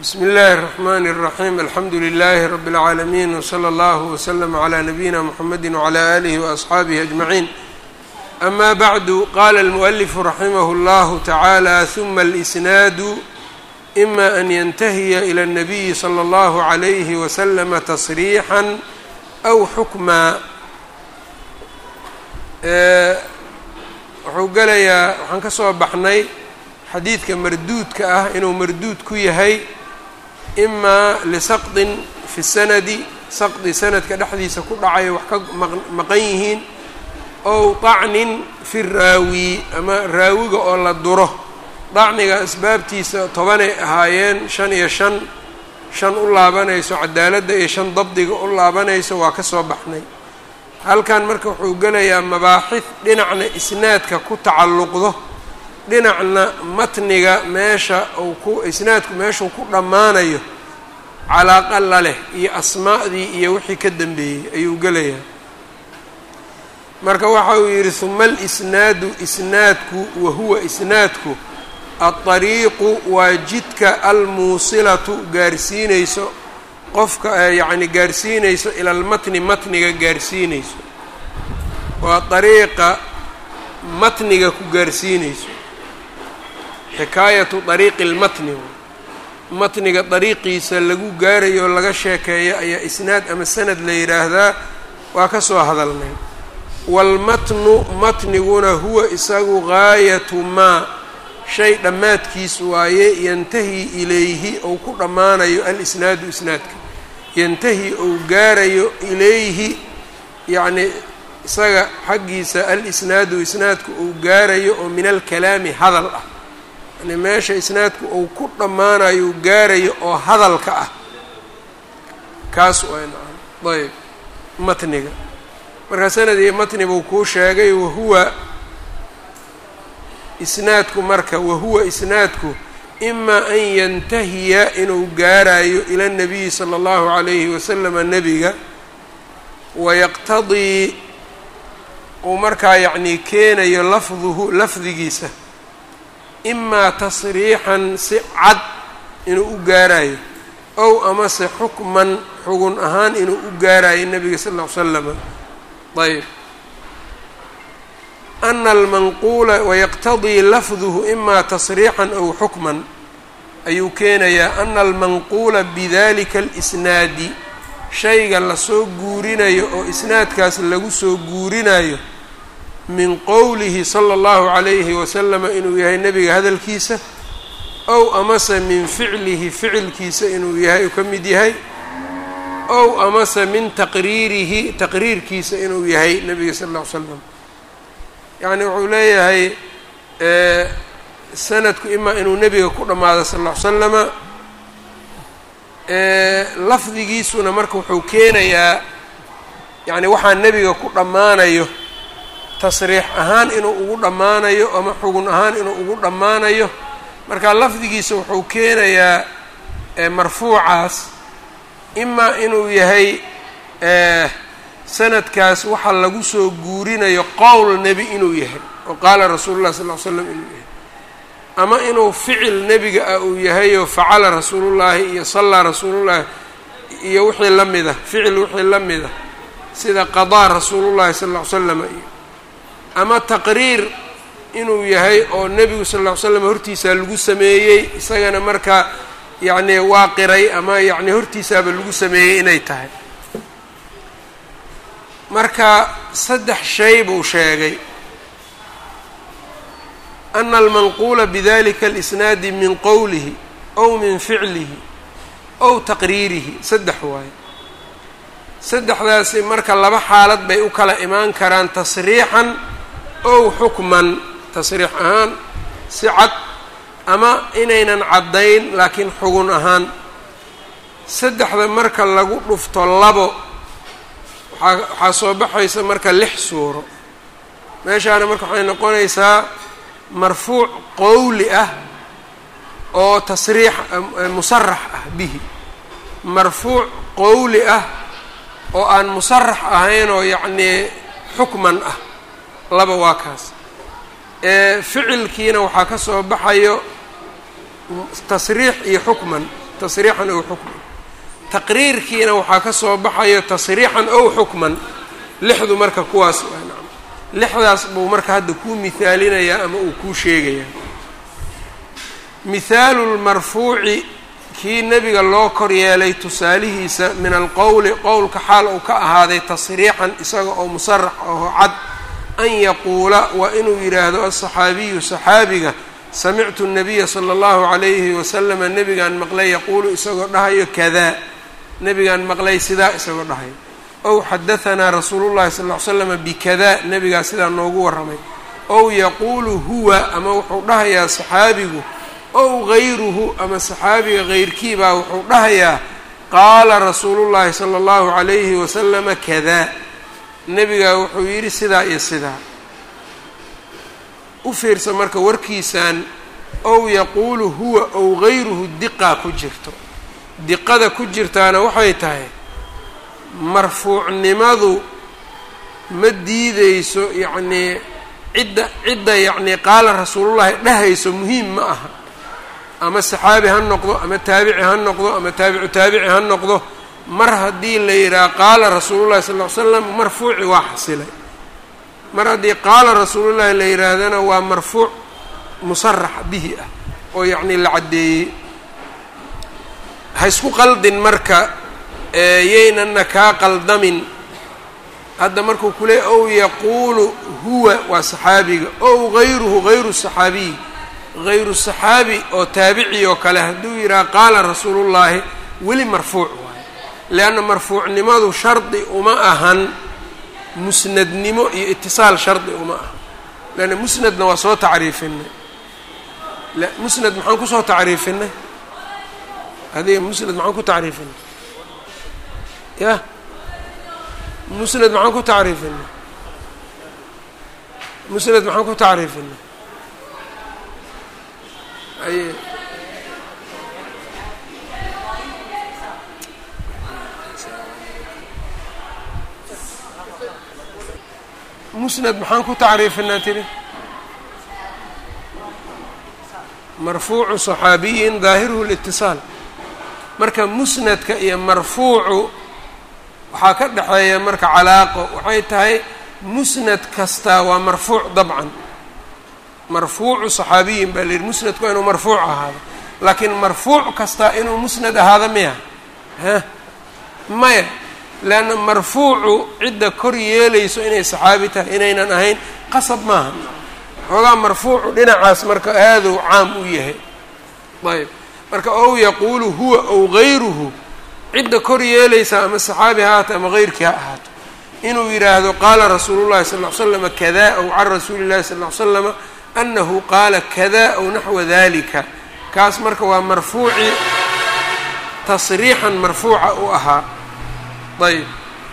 بسم الله الرحمن الرحيم الحمد لله رب العالمين وصلى الله وسلم على نبينا محمد وعلى آله وأصحابه أجمعين أما بعد قال المؤلف رحمه الله تعالى ثم الإسناد إما أن ينتهي إلى النبي صلى الله عليه وسلم تصريحا أو حكما wuxuu gelayaa waxaan ka soo baxnay xadiidka marduudka ah inuu marduud ku yahay imaa lisaqdin fi sanadi saqdi sanadka dhexdiisa ku dhacayo wax ka maqan yihiin ow طacnin fi raawi ama raawiga oo la duro dacniga asbaabtiisa 10ay ahaayeen 5 iyo 5 u laabanayso cadaaladda iyo 5 dabdiga u laabanayso waa ka soo baxnay halkan marka wuxuu gelayaa mabaaxid dhinacna isnaadka ku tacalluqdo dhinacna matniga meesha uu ku isnaadku meeshuu ku dhammaanayo calaaqa la leh iyo asmaa'dii iyo wixii ka dambeeyey ayuu gelayaa marka waxa uu yidhi huma alisnaadu isnaadku wa huwa isnaadku aلطariiqu waa jidka almuusilatu gaarsiinayso qofka yacni gaarsiinayso ila almatni matniga gaarsiinayso waa dariiqa matniga ku gaarsiinayso xikaayatu dariiqi اlmatni matniga dariiqiisa lagu gaarayo laga sheekeeyo ayaa isnaad ama sanad la yidhaahdaa waa ka soo hadalnay waalmatnu matniguna huwa isagu gaayatu maa shay dhammaadkiis waaye yantahi ilayhi ou ku dhammaanayo alisnaadu isnaadka yantahi ou gaarayo ilayhi yacni isaga xaggiisa alisnaadu isnaadku ou gaarayo oo min alkalaami hadal ah yani meesha isnaadku ou ku dhammaanayo gaarayo oo hadalka ah kaas waa ayb matniga marka sanad iyo matni buu kuu sheegay wahuwa isnaadku marka wahuwa isnaadku ima an yantahiya inuu gaarayo ila الnabiyi salى اllahu عalayhi waslama nebiga wayaqtadii uu markaa yacnii keenayo lafduhu lafdigiisa imaa tasriixan si cad inuu u gaarayo ow amase xukman xugun ahaan inuu u gaarayo nebiga sal ll ly slama ayb ana almanquula wayaqtadii lafduhu imaa tasriixan aw xukman ayuu keenayaa ana almanquula bidalika alisnaadi shayga lasoo guurinayo oo isnaadkaas lagu soo guurinayo min qowlihi sala allahu calayhi wasalama inuu yahay nebiga hadalkiisa ow amase min ficlihi ficilkiisa inuu yahay uu ka mid yahay ow amase min taqriirihi taqriirkiisa inuu yahay nebiga sala alla ly slam yacni wuxuu leeyahay sanadku imaa inuu nebiga ku dhammaado sal ll ly slama lafdigiisuna marka wuxuu keenayaa yacni waxaa nebiga ku dhammaanayo tasriix ahaan inuu ugu dhammaanayo ama xugun ahaan inuu ugu dhammaanayo marka lafdigiisa wuxuu keenayaa marfuucaas imaa inuu yahay sanadkaas waxa lagu soo guurinayo qowl nebi inuu yahay oo qaala rasuulu llah sal ll ly slam inuu yahay ama inuu ficil nebiga ah uu yahayoo facala rasuulullaahi iyo sallaa rasuulullaahi iyo wixii la mid ah ficil wixii la mid ah sida qadaa rasuulullaahi sal ll ly slama iyo ama taqriir inuu yahay oo nebigu sal ll ly slam hortiisaa lagu sameeyey isagana markaa yacnii waa qiray ama yacni hortiisaaba lagu sameeyey inay tahay marka 3 shay buu sheegay ana almanquula bidalika alisnaadi min qowlihi ow min ficlihi ow taqriirihi 3 waaye 3daasi marka 2 xaalad bay u kala imaan karaan tasriixan ow xukman tasriix ahaan si cad ama inaynan caddayn laakiin xugun ahaan 3da marka lagu dhufto 2 waxaa soo baxaysa marka 6 suuro meeshaana marka waxay noqonaysaa marfuuc qowli ah oo tasriix musarax ah bihi marfuuc qowli ah oo aan musarax ahayn oo yacnii xukman ah 2 waa kaas ficilkiina waxaa ka soo baxayo tasriix iyo xukman tasriixan ow xukman. taqriirkiina waxaa ka soo baxayo tasriixan ow xukman. lixdu marka kuwaas lixdaas buu marka hadda kuu mihaalinayaa ama uu kuu sheegayaa. mihaalu lmarfuuci kii nebiga loo kor yeelay tusaalihiisa min alqowli qowlka xaal uu ka ahaaday tasriixan isaga oo musarax oo cad an yaquula waa inuu yidhaahdo aلصaxaabiyu صaxaabiga samictu الnabiya slى اllahu عalayhi waslama nebigaan maqlay yaquulu isagoo dhahayo kadaa nebigaan maqlay sidaa isagoo dhahayo ow xadahanaa rasuulu llahi sal ll ly slama bikadaa nebigaa sidaa noogu warramay ow yaquulu huwa ama wuxuu dhahayaa saxaabigu ow gayruhu ama saxaabiga gayrkiibaa wuxuu dhahayaa qaala rasuulu llahi sala allahu calayhi wasalama kadaa nebigaa wuxuu yidhi sidaa iyo sidaa. u fiirsa marka warkiisaan ow yaquulu huwa ow gayruhu diqaa ku jirto. diqada ku jirtaana waxay tahay marfuucnimadu ma diideyso yacnii cidda yacnii qaala rasuulullahi dhahayso muhiim ma aha, ama saxaabi ha noqdo ama taabici ha noqdo ama taabicu taabici ha noqdo. mar haddii la yidhaha qaala rasuulullahi sal ll ly slam marfuuci waa xasilay. mar haddii qaala rasuulullahi la yidhaahdana waa marfuuc musarax bihi ah oo yacnii la caddeeyey. ha isku qaldin marka yaynana kaa qaldamin. hadda markuu ku leey ow yaquulu huwa waa saxaabiga ow gayruhu gayru saxaabiy gayru saxaabi oo taabici oo kale hadduu yidhaha qaala rasuulullaahi weli marfuuc waayo. leanna marfuucnimadu shardi uma ahan musnadnimo iyo itisaal shardi uma aha. leanna musnadna waa soo tacriifinay. musnad maxaan kusoo tacriifinay? adiga musnad maxaan ku tacriifinay? ya musnad maxaan ku tacriifinay? musnad maxaan ku tacriifinay? ay musnad maxaan ku tacriifinaa tiri? marfuucu صaxaabiyin daahiruhu اlاtiصaal. marka musnadka iyo marfuucu waxaa ka dhexeeya marka calaaqo. waxay tahay musnad kastaa waa marfuuc dabcan. marfuucu صaxaabiyin baa la yidhi musnadku inuu marfuuc ahaado. laakiin marfuuc kastaa inuu musnad ahaado miya? maya. leanna marfuucu cidda kor yeelayso inay saxaabi tahay inaynan ahayn qasab maaha. xoogaa marfuucu dhinacaas marka aaduu caam u yahay. ayb marka ow yaquulu huwa ow gayruhu cidda kor yeelaysa ama saxaabi ha ahaato ama gayrkii ha ahaato inuu yidhaahdo qaala rasuulu llahi sal ll ly slama kadaa ow can rasuuli llahi sal ll ly slama annahu qaala kadaa ow naxwa dalika. kaas marka waa marfuuci tasriixan marfuuca u ahaa. ayb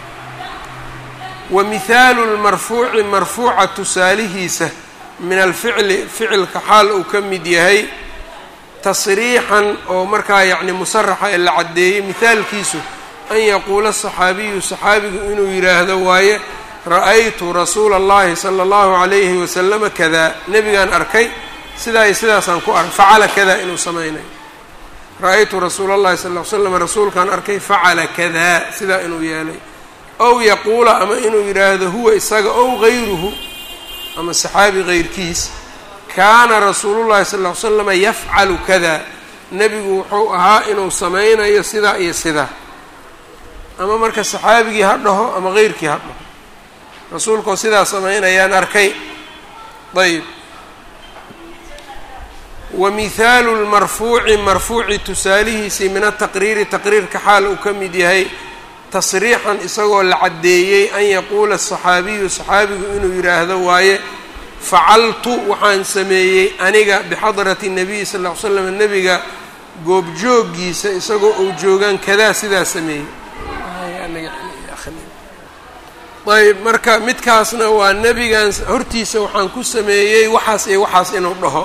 wa mihaalu lmarfuuci marfuuca tusaalihiisa min alficli ficilka xaal uu ka mid yahay tasriixan oo markaa yacni musaraxa ee la caddeeyey. mihaalkiisu an yaquula saxaabiyu saxaabigu inuu yidhaahdo waaye ra'aytu rasuula اllahi sala اllahu عalayhi wasalama kadaa nebigaan arkay sidaa iyo sidaasaan ku arkay facala kadaa inuu samaynayo. ra-aytu rasuula اllahi sal ll ly slam rasuulkaan arkay facala kadaa sidaa inuu yeelay. ow yaquula ama inuu yidhaahdo huwa isaga ow gayruhu ama saxaabi gayrkiis kaana rasuulu llahi sal ll ly slama yafcalu kada nebigu wuxuu ahaa inuu samaynayo sidaa iyo sidaa. ama marka saxaabigii ha dhaho ama gayrkii ha dhaho rasuulkoo sidaa samaynayaan arkay. ayb wa mihaalu lmarfuuci marfuuci tusaalihiisii min ataqriiri taqriirka xaal uu ka mid yahay tasriixan isagoo la caddeeyey an yaquula asaxaabiyu saxaabigu inuu yidhaahdo waaye facaltu waxaan sameeyey aniga bixadrati nabiyi sal ll ly slam nebiga goobjoogiisa isagoo uu joogaan kadaa sidaa sameeyey. ayb marka midkaasna waa nebigan hortiisa waxaan ku sameeyey waxaas iyo waxaas inuu dhaho.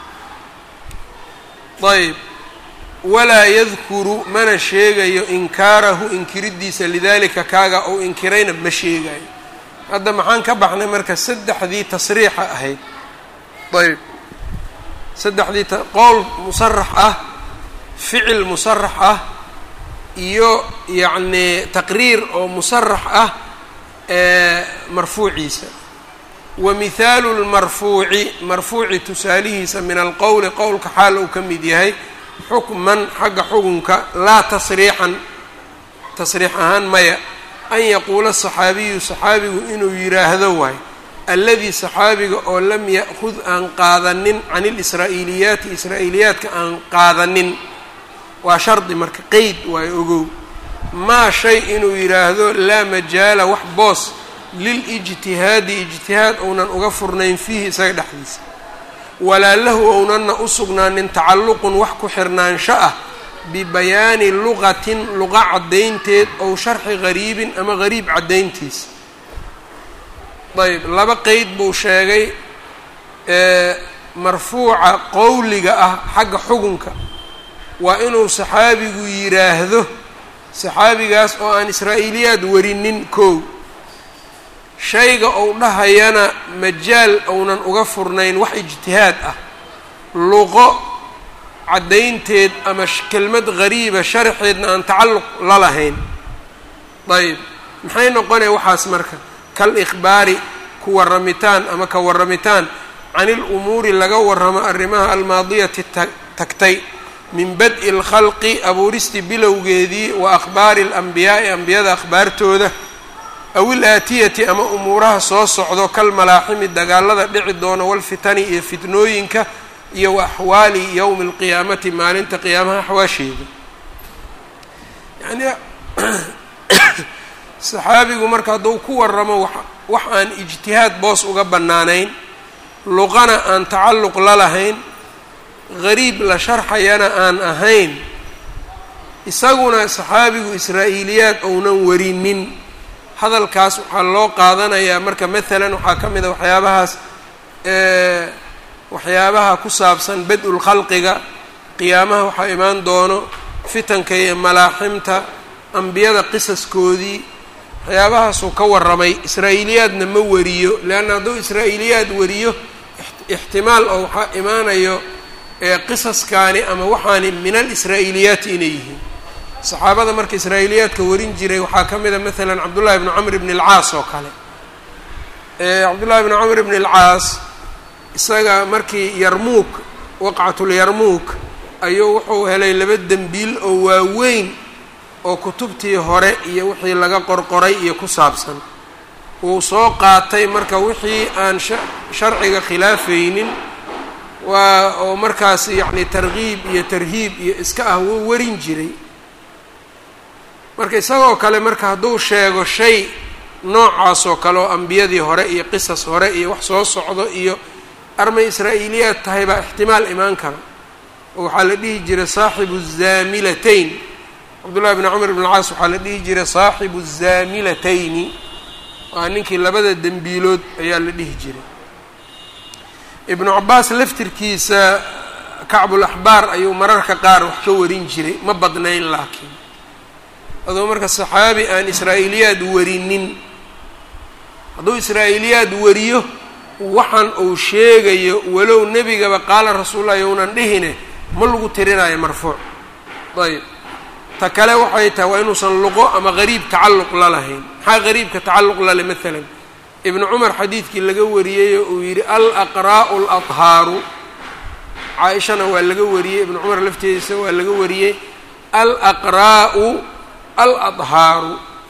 ayb walaa yadkuru mana sheegayo inkaarahu inkiridiisa lidalika kaaga ou inkirayna ma sheegayo. hadda maxaan ka baxnay marka saddexdii tasriixa ahayd. ayb saddexdii qowl musarax ah ficil musarax ah iyo yacni taqriir oo musarax ah marfuuciisa. wa mihaalu lmarfuuci marfuuci tusaalihiisa min alqowli qowlka xaal uu ka mid yahay xukman xagga xukunka laa tasriixan tasriix ahaan maya an yaquula saxaabiyu saxaabigu inuu yidhaahdo waay alladii saxaabiga oo lam ya'khud aan qaadanin can ilisraa'iiliyaati israa'iiliyaadka aan qaadanin waa shardi marka qeyd waayo ogow maa shay inuu yidhaahdo laa majaala wax boos lilijtihaadi ijtihaad ounan uga furnayn fiihi isaga dhexdiisa walaa lahu ownanna u sugnaanin tacalluqun wax ku xirnaansho ah bibayaani luqatin luqa caddaynteed ow sharxi gariibin ama gariib caddayntiisa. ayb laba qeyd buu sheegay marfuuca qowliga ah xagga xukunka waa inuu saxaabigu yidhaahdo saxaabigaas oo aan israa'iiliyaad warinin kow shayga ou dhahayana majaal ounan uga furnayn wax ijtihaad ah luqo caddaynteed ama kelmad gariiba sharxeedna aan tacalluq la lahayn. ayb maxay noqonaya waxaas marka kal ikhbaari ku warramitaan ama ka warramitaan can ilumuuri laga warramo arrimaha almaadiyati tagtay min bad'i lkhalqi abuuristi bilowgeedii wa akhbaari alanbiyaa'i ambiyada akhbaartooda aw ilaatiyati ama umuuraha soo socdo kalmalaaximi dagaalada dhici doona walfitani iyo fitnooyinka iyo wa axwaali yowmi alqiyaamati maalinta qiyaamaha axwaasheeda. yani saxaabigu marka hadduu ku warramo wax aan ijtihaad boos uga bannaanayn luqana aan tacalluq la lahayn gariib la sharxayana aan ahayn isaguna saxaabigu israa'iiliyaad ounan warinin hadalkaas waxaa loo qaadanayaa marka maalan waxaa ka mid a waxyaabaha ku saabsan bad-ul khalqiga qiyaamaha waxaa imaan doono fitanka iyo malaaximta ambiyada qisaskoodii waxyaabahaasuu ka warramay israa'iiliyaadna ma wariyo leanna hadduu israa'iiliyaad wariyo ixtimaal oo waxaa imaanayo qisaskaani ama waxaani min alisraa'iiliyaati inay yihiin. saxaabada marka israa'iiliyaadka warin jiray waxaa ka mid a maalan cabdullahi bni camr bni alcaas oo kale. cabdullahi bni camr bni alcaas isaga markii yarmuuk waqcatulyarmuuk ayuu wuxuu helay laba dembiil oo waaweyn oo kutubtii hore iyo wixii laga qorqoray iyo ku saabsan wuu soo qaatay marka wixii aan sharciga khilaafaynin oo markaas yacni targiib iyo tarhiib iyo iska ah wuu warin jiray. marka isagoo kale marka hadduu sheego shay noocaas oo kale oo ambiyadii hore iyo qisas hore iyo wax soo socdo iyo armay israa'iiliyaad tahay baa ixtimaal imaan kara oo waxaa la dhihi jiray saaxibu zaamilatayn cabdullahi bni camr bn alcaas waxaa la dhihi jiray saaxibu zaamilatayni waa ninkii labada dembiilood ayaa la dhihi jiray. ibnu cabaas laftirkiisa kacbulaxbaar ayuu mararka qaar wax ka warin jiray ma badnayn laakiin adoo marka saxaabi aan israa'iiliyaad warinin hadduu israa'iiliyaad wariyo waxaan uu sheegayo walow nebigaba qaala rasuulullahi younan dhihine ma lagu tirinayo marfuuc. ayb ta kale waxay tahay waa inuusan luqo ama gariib tacalluq la lahayn. maxaa gariibka tacalluq lale maalan ibnu cumar xadiidkii laga wariyey uu yidhi alaqraa'u aladhaaru caa-ishana waa laga wariyey ibnu cumar lafteediisa waa laga wariyey alaqraa'u aladhaaru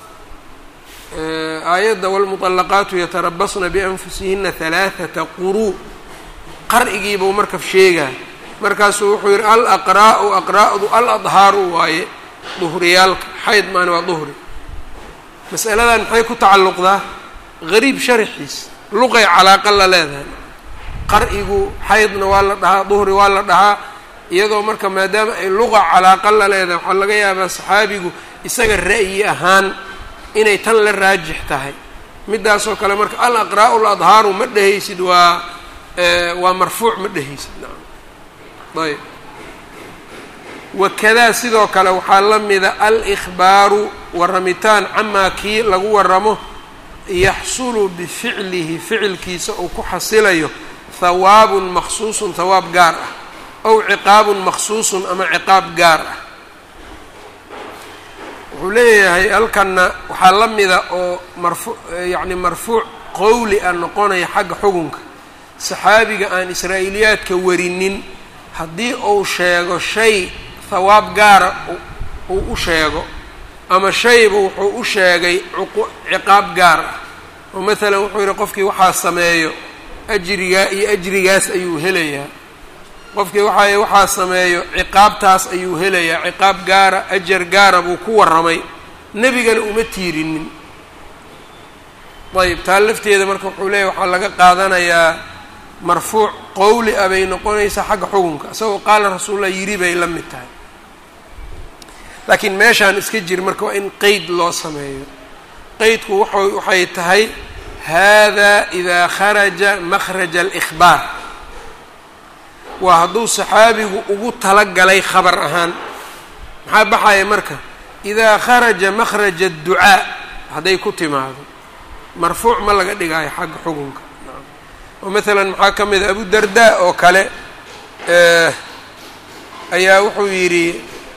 aayadda waalmuطallaqaatu yatarabasna bianfusihina halaaثata quruu qar'igiibuu marka sheegaa markaasuu wuxuu yidhi alaqraa'u aqraa'du aladhaaru waaye duhriyaalka xayd maana waa duhri. mas'aladan maxay ku tacalluqdaa gariib sharxiis luqay calaaqa la leedahay qar'igu xaydna waa la dhahaa duhri waa la dhahaa iyadoo marka maadaama ay luqa calaaqa la leedahay waxaa laga yaabaa saxaabigu isaga ra'yi ahaan inay tan la raajix tahay midaasoo kale marka alaqraa'u aladhaaru ma dhehaysid waa marfuuc ma dhehaysid nacam. ayb wakadaa sidoo kale waxaa la mida alikhbaaru warramitaan camaa kii lagu warramo yaxsulu bificlihi ficilkiisa uu ku xasilayo hawaabun maksuusun hawaab gaar ah ow ciqaabun maksuusun ama ciqaab gaar ah. wuxuu leeyahay halkanna waxaa la mida oo yacni marfuuc qowli ah noqonaya xagga xugunka. saxaabiga aan israa'iiliyaadka warinin haddii uu sheego shay hawaab gaara uu u sheego ama shayba wuxuu u sheegay ciqaab gaar ah oo maalan wuxuu yidhi qofkii waxaa sameeyo ajrigaa iyo ajrigaas ayuu helayaa, qofkii waxaa sameeyo ciqaabtaas ayuu helayaa, ciqaab gaara ajar gaara buu ku warramay, nebigana uma tiirinin. ayb taa lafteeda marka wuxuu leeyahy waxaa laga qaadanayaa marfuuc qowli ah bay noqonaysaa xagga xukunka, isagoo qaala rasuulullah yidhi bay la mid tahay. laakiin meeshaan iska jir marka waa in qeyd loo sameeyo. qeydku waxay tahay hada idaa kharaja makhraja alikhbaar, waa hadduu saxaabigu ugu talagalay khabar ahaan. maxaa baxaya marka idaa kharaja makhraja adducaa hadday ku timaado marfuuc ma laga dhigaayo xagga xukunka. oo maalan maxaa ka mid a abu darda oo kale ayaa wuxuu yidhi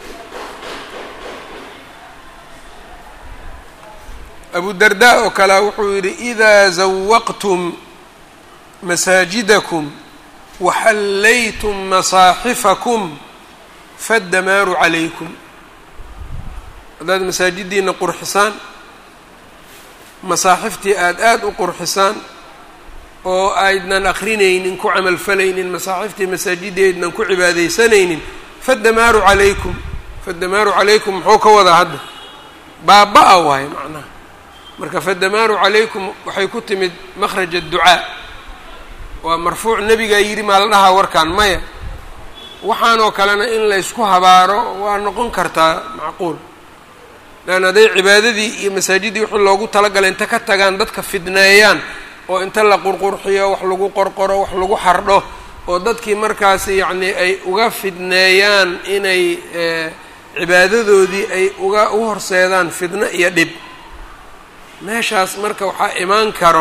abu darda oo kale wuxuu yidhi idaa zawaqtum masaajidakum waxallaytum masaaxifakum faddamaaru calaykum. haddaad masaajiddiina qurxisaan, masaaxiftii aada u qurxisaan oo aydnan akrinaynin ku camalfalaynin, masaaxiftii masaajidii aydnan ku cibaadaysanaynin, faddamaaru calaykum. faddamaaru calaykum muxuu ka wadaa hadda? baaba-a waayo macnaha. marka faddamaaru calaykum waxay ku timid makhraj adducaa, waa marfuuc nebigaa yidhi maa la dhahaa warkaan maya. waxaanoo kalena in laysku habaaro waa noqon kartaa macquul, lan hadday cibaadadii iyo masaajiddii wixii loogu talagalay inta ka tagaan dadka fidneeyaan oo inta la qurqurxiyo wax lagu qorqoro wax lagu xardho oo dadkii markaasi yacnii ay uga fidneeyaan inay cibaadadoodii ay u horseedaan fidno iyo dhib. meeshaas marka waxaa imaan karo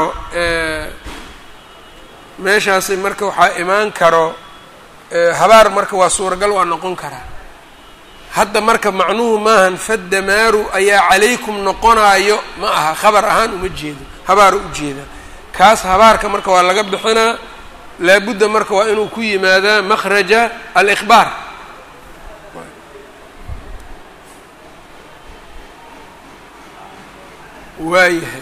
meeshaasi marka waxaa imaan karo habaar marka waa suuragal waa noqon karaa. hadda marka macnuhu maahan faddamaaru ayaa calaykum noqonaayo ma aha, khabar ahaan uma jeedo, habaaru u jeeda. kaas habaarka marka waa laga bixinaa, laabudda marka waa inuu ku yimaadaa makhraja alikhbaar. waayahay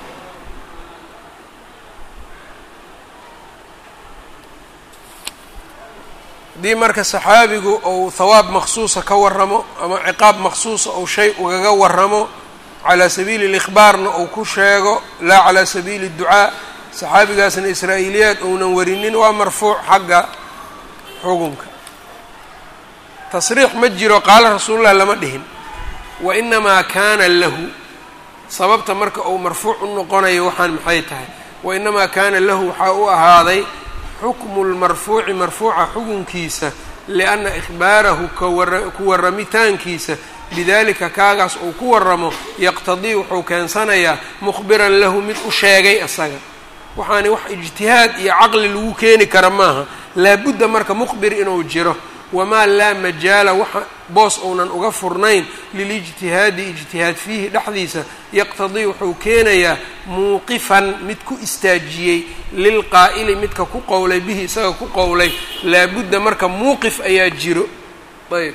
haddii marka saxaabigu ou hawaab maksuusa ka warramo ama ciqaab maksuusa ou shay ugaga warramo calaa sabiili alikhbaarna ou ku sheego laa calaa sabiili adducaa, saxaabigaasna israa'iiliyaad ounan warinin waa marfuuc xagga xukunka. tasriix ma jiro qaala rasuulullah lama dhihin, wa inamaa kaana lahu. sababta marka uu marfuuc u noqonayo waxaan maxay tahay? wa inamaa kaana lahu waxaa u ahaaday xukmu lmarfuuci marfuuca xukunkiisa lianna ikhbaarahu ku warramitaankiisa bidalika kaagaas uu ku warramo yaqtadii wuxuu keensanayaa mukhbiran lahu mid u sheegay asaga. waxaani wax ijtihaad iyo caqli lagu keeni kara maaha, laabudda marka mukhbir inuu jiro. wamaa laa majaala waxa boos ounan uga furnayn lilijtihaadi ijtihaad fiihi dhexdiisa yaqtadii wuxuu keenayaa muuqifan mid ku istaajiyey lilqaa'ili midka ku qowlay bihi isaga ku qowlay. laabudda marka muuqif ayaa jiro. ayb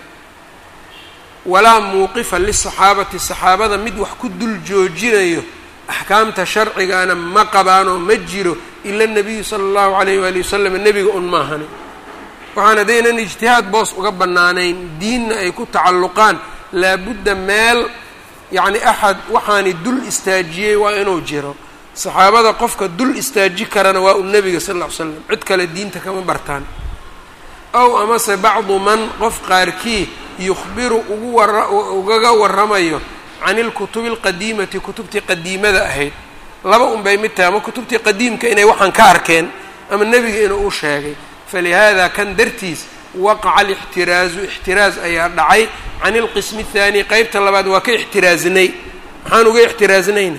walaa muuqifa lisaxaabati, saxaabada mid wax ku dul joojinayo axkaamta sharcigaana ma qabaanoo ma jiro ila nabiyu sala allahu calayh waali wasalam, nebiga un maahani. waxaan haddaynan ijtihaad boos uga bannaanayn diinna ay ku tacalluqaan, laabudda meel yacni axad waxaani dul istaajiyey waa inuu jiro. saxaabada qofka dul istaaji karana waa u nebiga sal lla ly slam, cid kale diinta kama bartaan. ow amase bacdu man qof qaarkii yukhbiru ugaga warramayo can ilkutubi alqadiimati, kutubtii qadiimada ahayd. laba unbay mid tahay, ama kutubtii qadiimka inay waxaan ka arkeen ama nebiga inuu u sheegay. falihaada kan dartiis waqaca alixtiraazu, ixtiraaz ayaa dhacay can ilqismi athaani, qeybta labaad waa ka ixtiraaznay. maxaan uga ixtiraaznayna?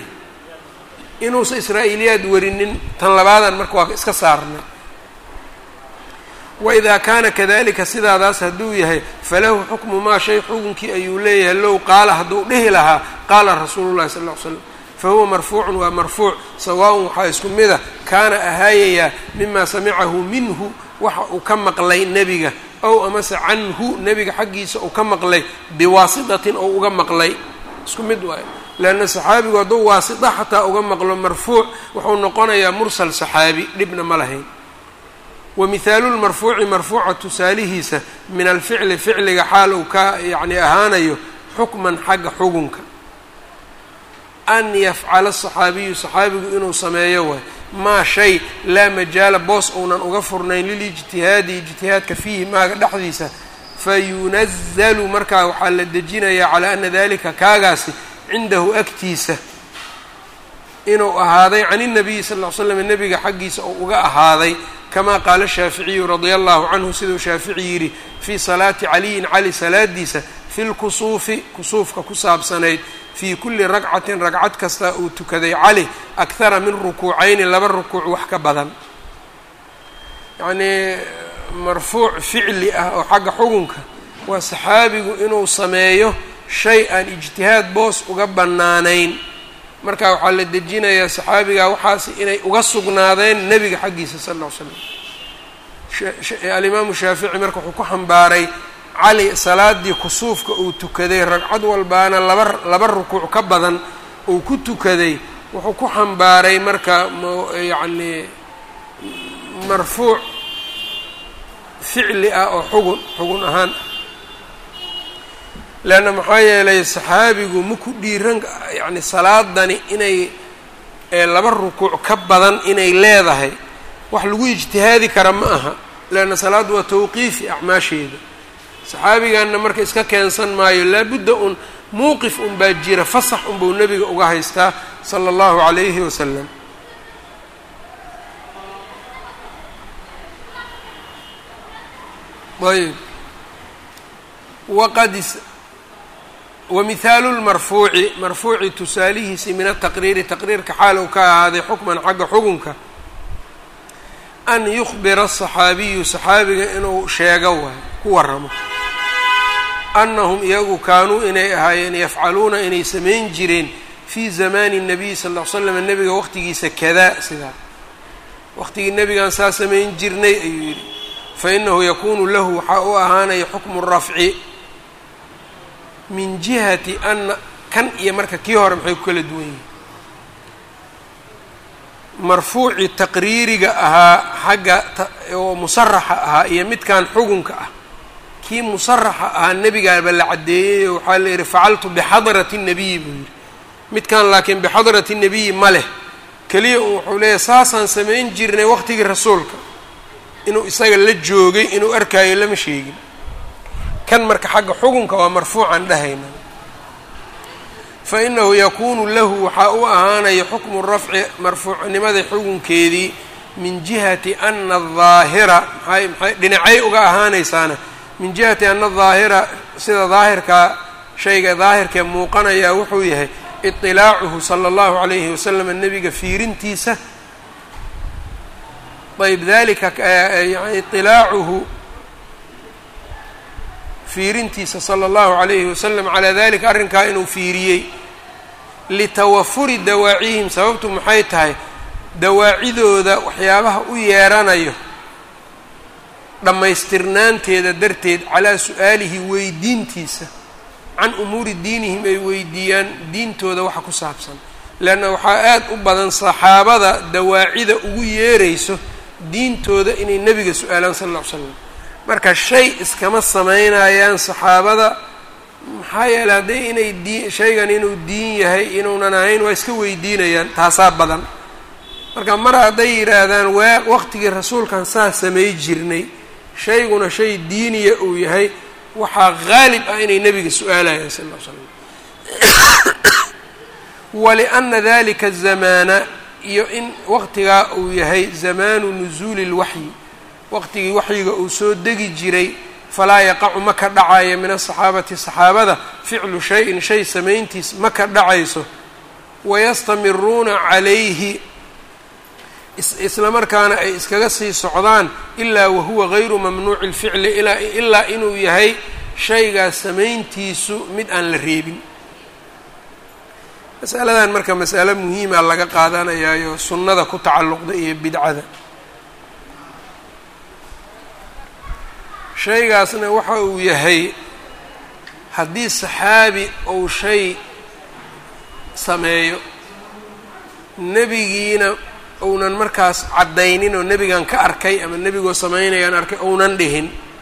inuusa israa'iiliyaad warinin, tan labaadan marka waa iska saarnay. waidaa kaana kadalika sidaadaas hadduu yahay falahu xukmu maa shay xukunkii ayuu leeyahay low qaala hadduu dhihi lahaa qaala rasuulu llahi sal ll ly slam fahuwa marfuucun waa marfuuc sawaaun waxaa isku mida kaana ahaayayaa mima samicahu minhu waxa uu ka maqlay nebiga ow amase canhu nebiga xaggiisa uu ka maqlay biwaasitatin ou uga maqlay isku mid waayo leanna saxaabigu hadduu waasita xataa uga maqlo marfuuc wuxuu noqonayaa mursal saxaabi dhibna ma lahayn wamihaalu lmarfuuci marfuuca tusaalihiisa min alficli ficliga xaal uu ka yacni ahaanayo xukman xagga xugunka an yafcala asaxaabiyu saxaabigu inuu sameeyo waay maa shay laa majaala boos uunan uga furnayn lilijtihaadi ijtihaadka fiihi maaga dhexdiisa fayunazalu markaa waxaa la dejinayaa calaa ana dalika kaagaasi cindahu agtiisa inuu ahaaday can الnabiyi sal ll ly slam nebiga xaggiisa oo uga ahaaday kamaa qaala shaaficiyu radia allahu canhu siduu shaafici yidhi fii salaati caliyin cali salaadiisa fi lkusuufi kusuufka ku saabsanayd fii kulli ragcatin ragcad kasta uu tukaday cali akhara min rukuucayni laba rukuuc wax ka badan yacnii marfuuc ficli ah oo xagga xugunka waa saxaabigu inuu sameeyo shay aan ijtihaad boos uga bannaanayn marka waxaa la dejinayaa saxaabigaa waxaasi inay uga sugnaadeen nebiga xaggiisa sal ll ly slam alimaamu shaafici marka wuxuu ku xambaaray cali salaadii kusuufka uu tukaday ragcad walbaana laba rukuuc ka badan uu ku tukaday wuxuu ku xambaaray marka yacni marfuuc ficli ah oo xugun ahaan leanna maxaa yeelay saxaabigu maku dhiiran yacni salaadani inay laba rukuuc ka badan inay leedahay wax lagu ijtihaadi kara ma aha leanna salaaddu waa tawqiifi acmaasheeda saxaabiganna marka iska keensan maayo laabudda un muuqif un baa jira fasax unbuu nebiga uga haystaa sala allahu calayhi wasalam ayb wamihaalu lmarfuuci marfuuci tusaalihiisi min ataqriiri taqriirka xaal uu ka ahaaday xukman xagga xukunka an yukhbira asaxaabiyu saxaabiga inuu sheego waayo ku waramo annahum iyagu kaanuu inay ahaayeen yafcaluuna inay samayn jireen fii zamaani الnabiy sal ll ly slam nebiga waqtigiisa kadaa sidaa waqtigii nebigan saa samayn jirnay ayuu yidhi fainahu yakunu lahu waxaa u ahaanaya xukmu rafci min jihati ana kan iyo marka kii hore maxay ku kala duwan yihin marfuucii taqriiriga ahaa xagga oo musaraxa ahaa iyo midkan xugunka ah kii musaraxa ahaa nebigaaba la caddeeyey waxaa la yidhi facaltu bixadrati الnabiyi buu yidhi midkan laakiin bixadrati الnabiyi ma leh keliya un wuxuu leeyahay saasaan samayn jirnay waqtigii rasuulka inuu isaga la joogay inuu arkaayo lama sheegin kan marka xagga xugunka waa marfuucan dhahayna fainahu yakunu lahu waxaa u ahaanaya xukmu rafci marfuucnimada xugunkeedii min jihati ana aلظaahira maxay dhinacay uga ahaanaysaana min jihati ana aلظaahira sida daahirkaa shayga daahirkee muuqanayaa wuxuu yahay iطilaacuhu salى اllahu عalayhi wasalam nebiga fiirintiisa ayb dalika yani iطilaacuhu fiirintiisa salى اllahu عalayhi wasalam calaa dalika arrinkaa inuu fiiriyey litawafuri dawaacihim sababtu maxay tahay dawaacidooda waxyaabaha u yeeranayo dhammaystirnaanteeda darteed calaa su-aalihi weydiintiisa can umuuri diinihim ay weydiiyaan diintooda waxa ku saabsan leanna waxaa aad u badan saxaabada dawaacida ugu yeerayso diintooda inay nebiga su-aalaan sal lla ly slam marka shay iskama samaynayaan saxaabada maxaa yeeley hadday inay shaygan inuu diin yahay inuunan ahayn waa iska weydiinayaan taasaa badan marka mar hadday yidhaahdaan waqtigii rasuulkan saa samay jirnay shayguna shay diiniya uu yahay waxaa qaalib ah inay nebiga su-aalayaan sal ll ly slam waliana dalika zamaana iyo in waqtigaa uu yahay zamaanu nusuuli اlwaxyi waqtigii waxyiga uu soo degi jiray falaa yaqacu ma ka dhacayo min asaxaabati saxaabada ficlu shay-in shay samayntiis ma ka dhacayso wayastamiruuna calayhi isla markaana ay iskaga sii socdaan ilaa wahuwa gayru mamnuuci اlficli ilaa inuu yahay shaygaas samayntiisu mid aan la reebin. masaladan marka mas'alo muhiima laga qaadanayaayo sunnada ku tacalluqda iyo bidcada. shaygaasna waxa uu yahay haddii saxaabi ou shay sameeyo nebigiina ounan markaas caddaynin oo nebigan ka arkay ama nebigoo samaynayaan arkay ounan dhihin,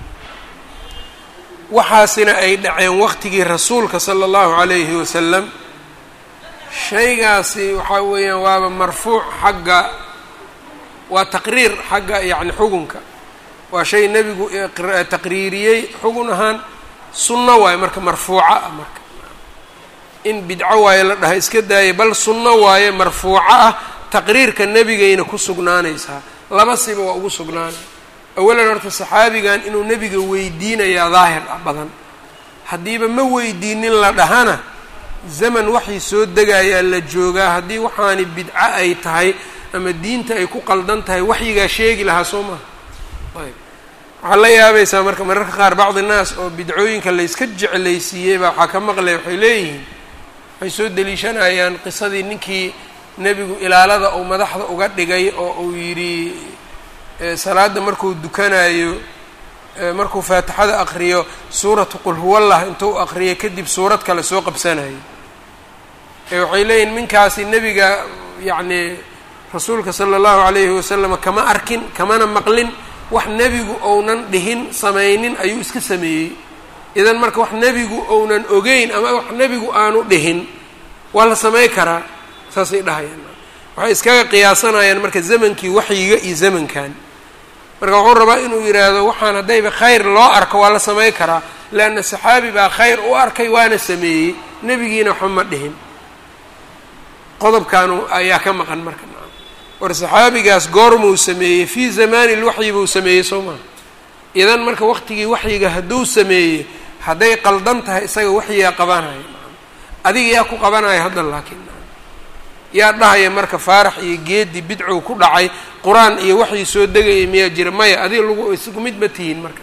waxaasina ay dhaceen waqtigii rasuulka sala allahu calayhi wasalam, shaygaasi waxaa weeyaan waaba marfuuc xagga, waa taqriir xagga yacni xugunka, waa shay nebigu taqriiriyey xugun ahaan, sunno waaye marka marfuuca ah. marka in bidco waaye la dhahay iska daaya, bal sunno waaye marfuuco ah, taqriirka nebigayna ku sugnaanaysaa. laba siba waa ugu sugnaanay. awalan horta saxaabigan inuu nebiga weydiinayaa daahir ah badan, haddiiba ma weydiinin la dhahana zaman waxii soo degayaa la joogaa, haddii waxaani bidco ay tahay ama diinta ay ku qaldan tahay waxyigaa sheegi lahaa soo maha. ayb waxaa la yaabaysaa marka mararka qaar bacdi naas oo bidcooyinka layska jeclaysiiyey baa waxaa ka maqlay, waxay leeyihiin waxay soo deliishanayaan qisadii ninkii nebigu ilaalada uu madaxda uga dhigay oo uu yidhi salaada markuu dukanayo markuu faatixada aqriyo suuratu qul huwallah intuu aqriyo kadib suurad kale soo qabsanayo. waxay leeyihin ninkaasi nebiga yacni rasuulka sala allahu calayhi wasalam kama arkin kamana maqlin, wax nebigu ounan dhihin samaynin ayuu iska sameeyey. idan marka wax nebigu ounan ogeyn ama wax nebigu aanu dhihin waa la samay karaa, saasay dhahayaan. waxay iskaga qiyaasanayaan marka zamankii waxyiga iyo zamankan. marka wuxuu rabaa inuu yidhaahdo waxaan haddayba khayr loo arko waa la samay karaa, leanna saxaabi baa khayr u arkay waana sameeyey, nebigiina waxba ma dhihin. qodobkaanu ayaa ka maqan marka. war saxaabigaas goormuu sameeyey? fii zamaani lwaxyi buu sameeyey soo maha. idan marka waqtigii waxyiga hadduu sameeyey, hadday qaldan tahay isaga waxyigaa qabanaya, adiga yaa ku qabanaya hadda. laakiin yaa dhahaya marka faarax iyo geedi bidcow ku dhacay, qur-aan iyo waxyi soo degaya miyaa jira? maya, adiga lagu isku mid ma tihiin marka.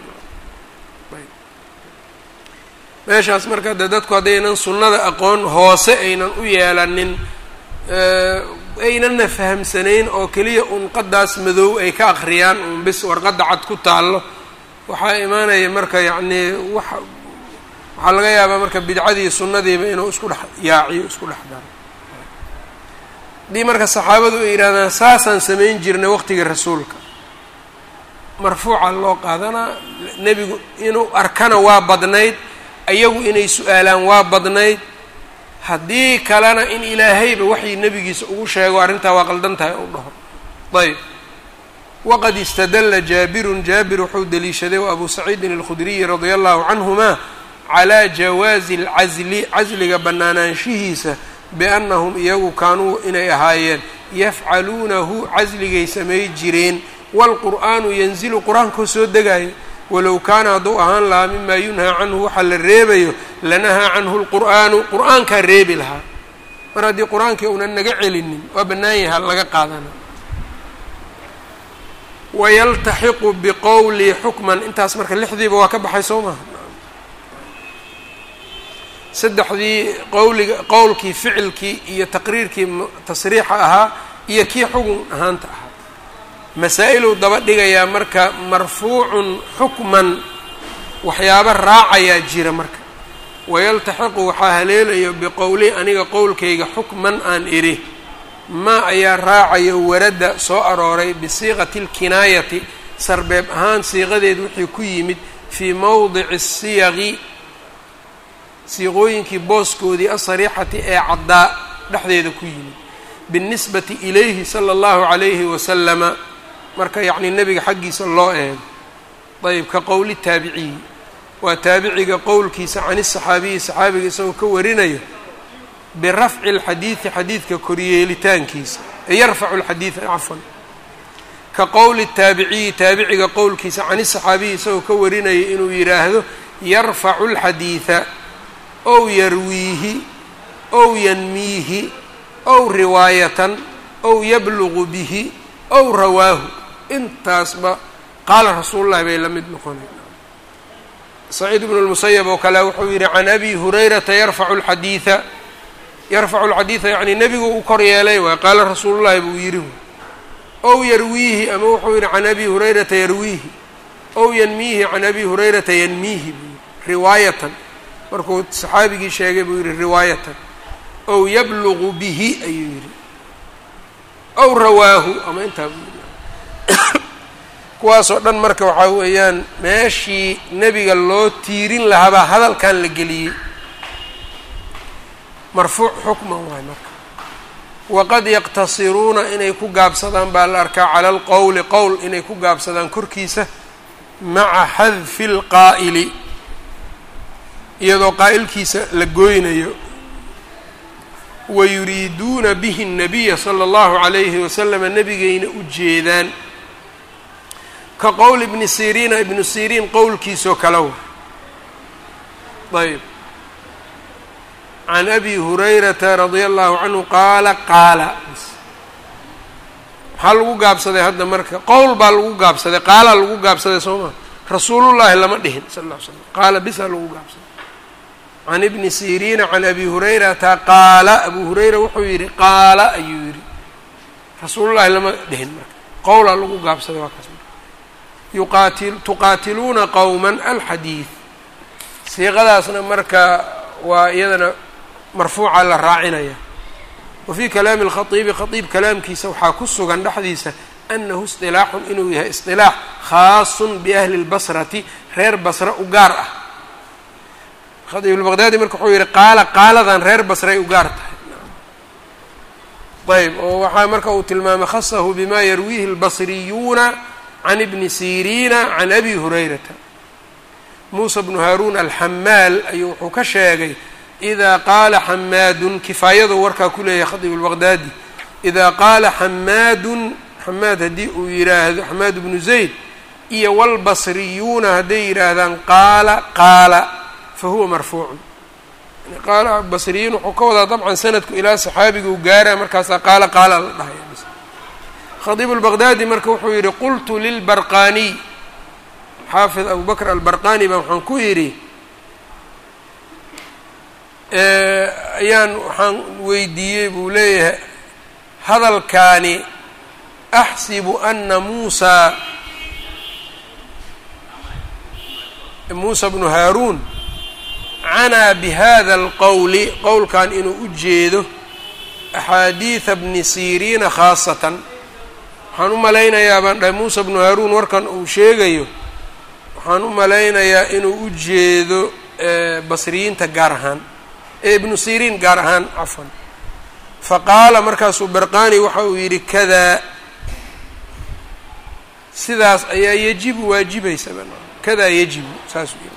meeshaas marka de dadku haddaynan sunnada aqoon hoose aynan u yeelanin, aynana fahamsanayn oo keliya unqadaas madow ay ka akhriyaan un bis warqadda cad ku taallo, waxaa imaanaya marka yacnii waxaa laga yaabaa marka bidcadii sunnadiiba inuu isku dhex yaaciyo, isku dhex daro. haddii marka saxaabadu ay yidhahdaan saasaan samayn jirnay waqtigii rasuulka, marfuuca loo qaadanaa. nebigu inuu arkana waa badnayd, ayagu inay su-aalaan waa badnayd. haddii kalena in ilaahayba waxii nebigiisa ugu sheego arrintaa waa qaldan tahay u dhaho. ayb waqad istadalla jaabirun, jaabir wuxuu deliishaday wa abu saciidin alkhudriyi radia allahu canhuma calaa jawaazi alcasli, casliga bannaanaanshihiisa, biannahum iyagu kaanuu inay ahaayeen yafcaluunahu, casligay samay jireen, waalqur'aanu yanzilu, qur-aankoo soo degaayo. walow kaana hadduu ahaan lahaa mimaa yunhaa canhu waxaa la reebayo, lanahaa canhu lqur'aanu, qur-aankaa reebi lahaa. mar haddii qur-aankii uunan naga celinin waa bannaan yaha laga qaadana. wayaltaxiqu biqowlii xukman, intaas marka lixdiiba waa ka baxay soo maha. saddexdii qowlkii ficilkii iyo taqriirkii tasriixa ahaa iyo kii xugun ahaanta ahaa. masaa-iluu daba dhigayaa marka marfuucun xukman, waxyaaba raacayaa jira marka. wayaltaxiqu waxaa haleelayo biqowli, aniga qowlkayga xukman aan idhi, maa ayaa raacayo warada soo arooray bisiiqati alkinaayati, sarbeeb ahaan siiqadeed wixii ku yimid, fii mowdici siyaqi, siiqooyinkii booskoodii asariixati ee caddaa dhexdeeda ku yimid, binisbati ilayhi sala allahu calayhi wasalama, marka yacni nebiga xaggiisa loo eego. ayb ka qowli taabiciyi, waa taabiciga qowlkiisa can isaxaabiyi, saxaabiga isagoo ka warinayo, birafci alxadiidi, xadiidka koryeelitaankiisa, yarfacu alxadiida cafwan. ka qowli taabiciyi, taabiciga qowlkiisa can isaxaabiyi isagoo ka warinayo inuu yidhaahdo yarfacu alxadiida ow yarwiihi ow yanmiihi ow riwaayatan ow yablugu bihi ow rawaahu intaasba qaala rasuulullahi bay la mid noqonay. saciid ibnu lmusayab oo kale wuxuu yidhi can abi hurayrata yarfacu alxadiida yacni nebigu u kor yeelay waay qaala rasuulullahi buu yidhi ow yarwiihi ama wuxuu yidhi can abi hurayrata yarwiihi ow yanmiihi can abi hurayrata yanmiihi buu yidhi riwaayatan markuu saxaabigii sheegay buu yidhi riwaayatan ow yablugu bihi ayuu yidhi ow rawaahu ama intaa buu yidhi kuwaasoo dhan marka waxaa weeyaan meeshii nebiga loo tiirin lahaabaa hadalkan la geliyey marfuuc xukman waay marka waqad yaqtasiruuna inay ku gaabsadaan baa la arkaa cala alqowli qowl inay ku gaabsadaan korkiisa maca xadfi lqaa'ili iyadoo qaa'ilkiisa la gooynayo wayuriiduuna bihi الnabiya salى اllahu عalayhi wasalama nebigayna u jeedaan ka qowl ibni siriina ibnu siriin qowlkiisoo kale wa ayb can abi hurayrata radia allahu canhu qaala maxaa lagu gaabsaday hadda marka qowl baa lagu gaabsaday qaalaa lagu gaabsaday soo maa rasuulullaahi lama dhihin sal lla ly slam qaala bisaa lagu gaabsaday can ibni siriina can abi hurayrata qaala abu hurayra wuxuu yidhi qaala ayuu yidhi rasuulullahi lama dhihin marka qowlaa lagu gaabsaday waa kaas tuqaatiluuna qowma alxadiid siiqadaasna marka waa iyadana marfuuca la raacinaya wa fii kalaami اlkhaiibi khaiib kalaamkiisa waxaa ku sugan dhexdiisa anahu isilaaxun inuu yahay isilaax khaasun biahli اlbasrati reer basre u gaar ah khaiib albaqdaadi marka wuxuu yihi qaaladan reer basray u gaar tahay ayb oo waxaa marka uu tilmaamay khasahu bima yarwiihi اlbasriyuuna can ibni siriina can abi hurayrata muusa bnu haaruun alxamaal ayuu wuxuu ka sheegay idaa qaala xamaadun kifaayadu warkaa ku leeyahay khadiib albaqdaadi idaa qaala xamaadun xamaad haddii uu yidhaahdo xamaad bnu zayd iyo walbasriyuuna hadday yidhaahdaan qaala fa huwa marfuucun qaala basriyiin wuxuu ka wadaa dabcan sanadku ilaa saxaabiga u gaara markaasaa qaala la dhahaya khadiib albaqdaadi marka wuxuu yidhi qultu lilbarqaaniy xaafid abu bakr albarqani baa waxaan ku yidhi waxaan weydiiyey buu leeyahay hadalkaani axsibu ana muusa bnu haaruun canaa bihada alqowli qowlkan inuu u jeedo axaadiida bni siriina khaasatan waxaan u malaynayaa baan dhahay muusa bnu haaruun warkan uu sheegayo waxaan u malaynayaa inuu u jeedo basriyiinta gaar ahaan ibnu siriin gaar ahaan cafwan faqaala markaasuu barqani waxa uu yidhi kadaa sidaas ayaa yajibu waajibaysa kadaa yajibu saasuu yidhi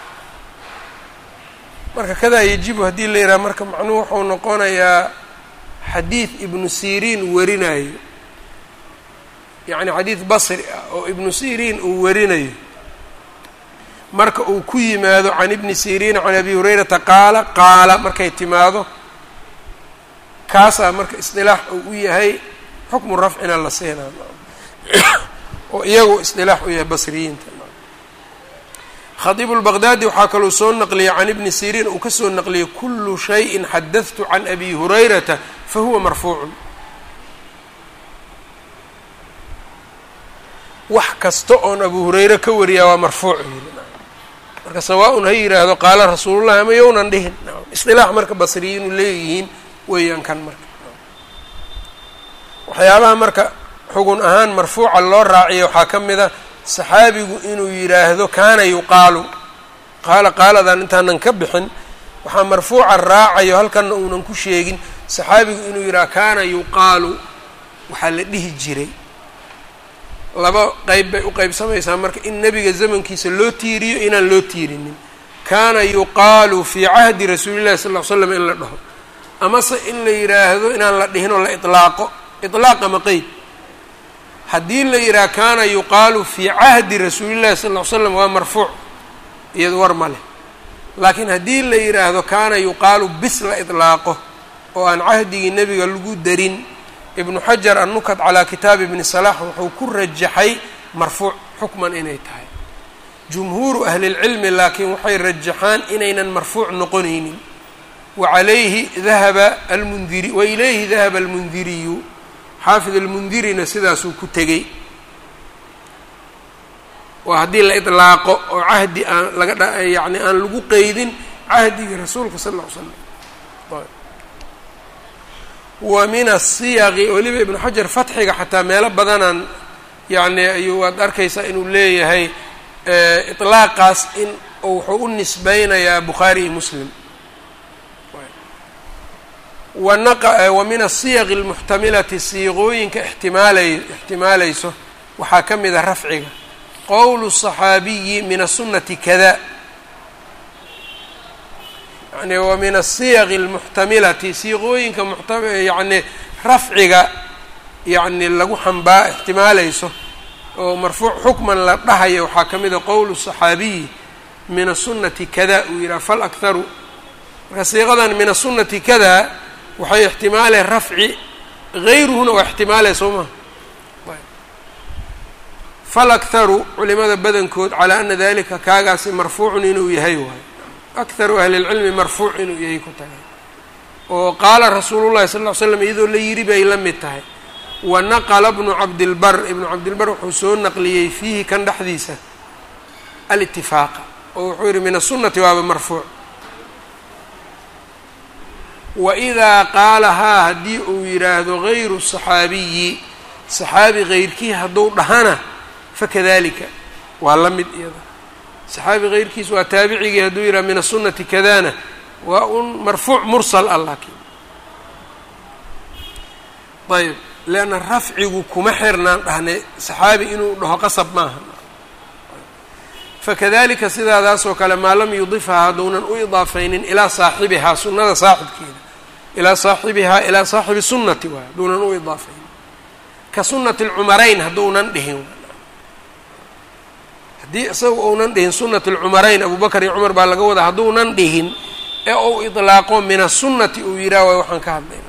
marka kadaa yajibu haddii la yidhaha marka macnuhu wuxuu noqonayaa xadiid ibnu siriin warinayo yacni xadiid basri ah oo ibnu siriin uu warinayo marka uu ku yimaado can ibni siriina can abi hurayrata qaala markay timaado kaasaa marka isdilaax uu u yahay xukmu rafcina la siinaa oo iyagu isdilaax u yahay basriyiinta khadiib albaqdaadi waxaa kaluu soo naqliyay can ibni siriin uu ka soo naqliyay kulu shayin xadadtu can abi hurayrata fahuwa marfuucun wax kasta oon abu hurayre ka wariyaa waa marfuuc marka sawaa-un ha yidhaahdo qaala rasuulullahi ama yownan dhihin isdilaax marka basriyiinu leeyihiin weeyaan kan marka waxyaabaha marka xugun ahaan marfuuca loo raaciya waxaa ka mid a saxaabigu inuu yidhaahdo kaana yuqaalu qaaladan intaanan ka bixin waxaa marfuuca raacayo halkanna uunan ku sheegin saxaabigu inuu yidhaha kaana yuqaalu waxaa la dhihi jiray laba qeyb bay u qeybsamaysaa marka in nebiga zamankiisa loo tiiriyo inaan loo tiirinin kaana yuqaalu fii cahdi rasuulillahi sal ll ly slam in la dhaho amase in la yidhaahdo inaan la dhihin oo la ilaaqo ilaaq ama qeyd haddii la yidhaha kaana yuqaalu fii cahdi rasuulillahi sal ll ly slam waa marfuuc iyado war ma leh laakiin haddii la yidhaahdo kaana yuqaalu bis la ilaaqo oo aan cahdigii nebiga lagu darin ibnu xajar annukat calaa kitaabi ibni salaax wuxuu ku rajaxay marfuuc xukman inay tahay. jumhuuru ahlilcilmi laakiin waxay rajaxaan inaynan marfuuc noqonaynin. wacalayhi dahaba almundiri wailayhi dahaba almundiriyu xaafid almundirina sidaasuu ku tegey. waa haddii la idlaaqo oo cahdi aan laga yani aan lagu qeydin cahdigii rasuulka sal ll ly slam. wa min asiyaqi weliba ibnu xajar fatxiga xataa meelo badanaan yani ayuu waad arkaysaa inuu leeyahay iطlaaqaas in wuxuu u nisbeynayaa bukhaari iyo muslim. wa min asiyaqi اlmuxtamilati siiqooyinka ixtimaalayso waxaa ka mida rafciga qowlu الصaxaabiyi min aلsunati kada, yani wa min asiyaqi اlmuxtamilati siiqooyinka yani rafciga yani lagu ixtimaalayso oo marfuuc xukman la dhahayo waxaa ka mida qowlu الصaxaabiyi min aلsunati kada uu yidhaha falakharu. marka siiqadan min aلsunati kada waxay ixtimaalee rafci, gayruhuna waa ixtimaalee soo maha. falakharu culimada badankood calaa ana dalika kaagaasi marfuucun inuu yahay waayo. akharu ahli اlcilmi marfuuc inuu yahay ku tagay oo qaala rasuulu llahi sal ll ly slam iyadoo la yidhi bay la mid tahay. wa naqla bnu cabdilbar ibnu cabdilbar wuxuu soo naqliyey fiihi kan dhexdiisa alitifaaqa oo wuxuu yihi min aلsunati waaba marfuuc. waidaa qaalahaa haddii uu yidhaahdo gayru الصaxaabiyi صaxaabi gayrkii hadduu dhahana fakadalika waa la mid iyada. صaxaabi gayrkiis waa taabicigii hadduu yidhahdo min aلsunati kadana waa un marfuuc mursal ah. laakiin ayb leanna rafcigu kuma xirnaan dhahnay صaxaabi inuu dhaho qasab maaha. fakadalika sidaadaasoo kale maa lam yudifhaa hadduunan u idaafaynin ilaa saaxibihaa sunnada saaxibkeeda ilaa saaxibihaa ilaa saaxibi sunnati waay hadduunan u idaafaynin ka sunnati اlcumarayn hadduunan dhihin. haddii isaga uunan dhihin sunnati اlcumarayn abubakar iyo cumar baa laga wadaa hadduunan dhihin ee uu iطlaaqo min aلsunnati uu yidhaha waay waxaan ka hadlayna.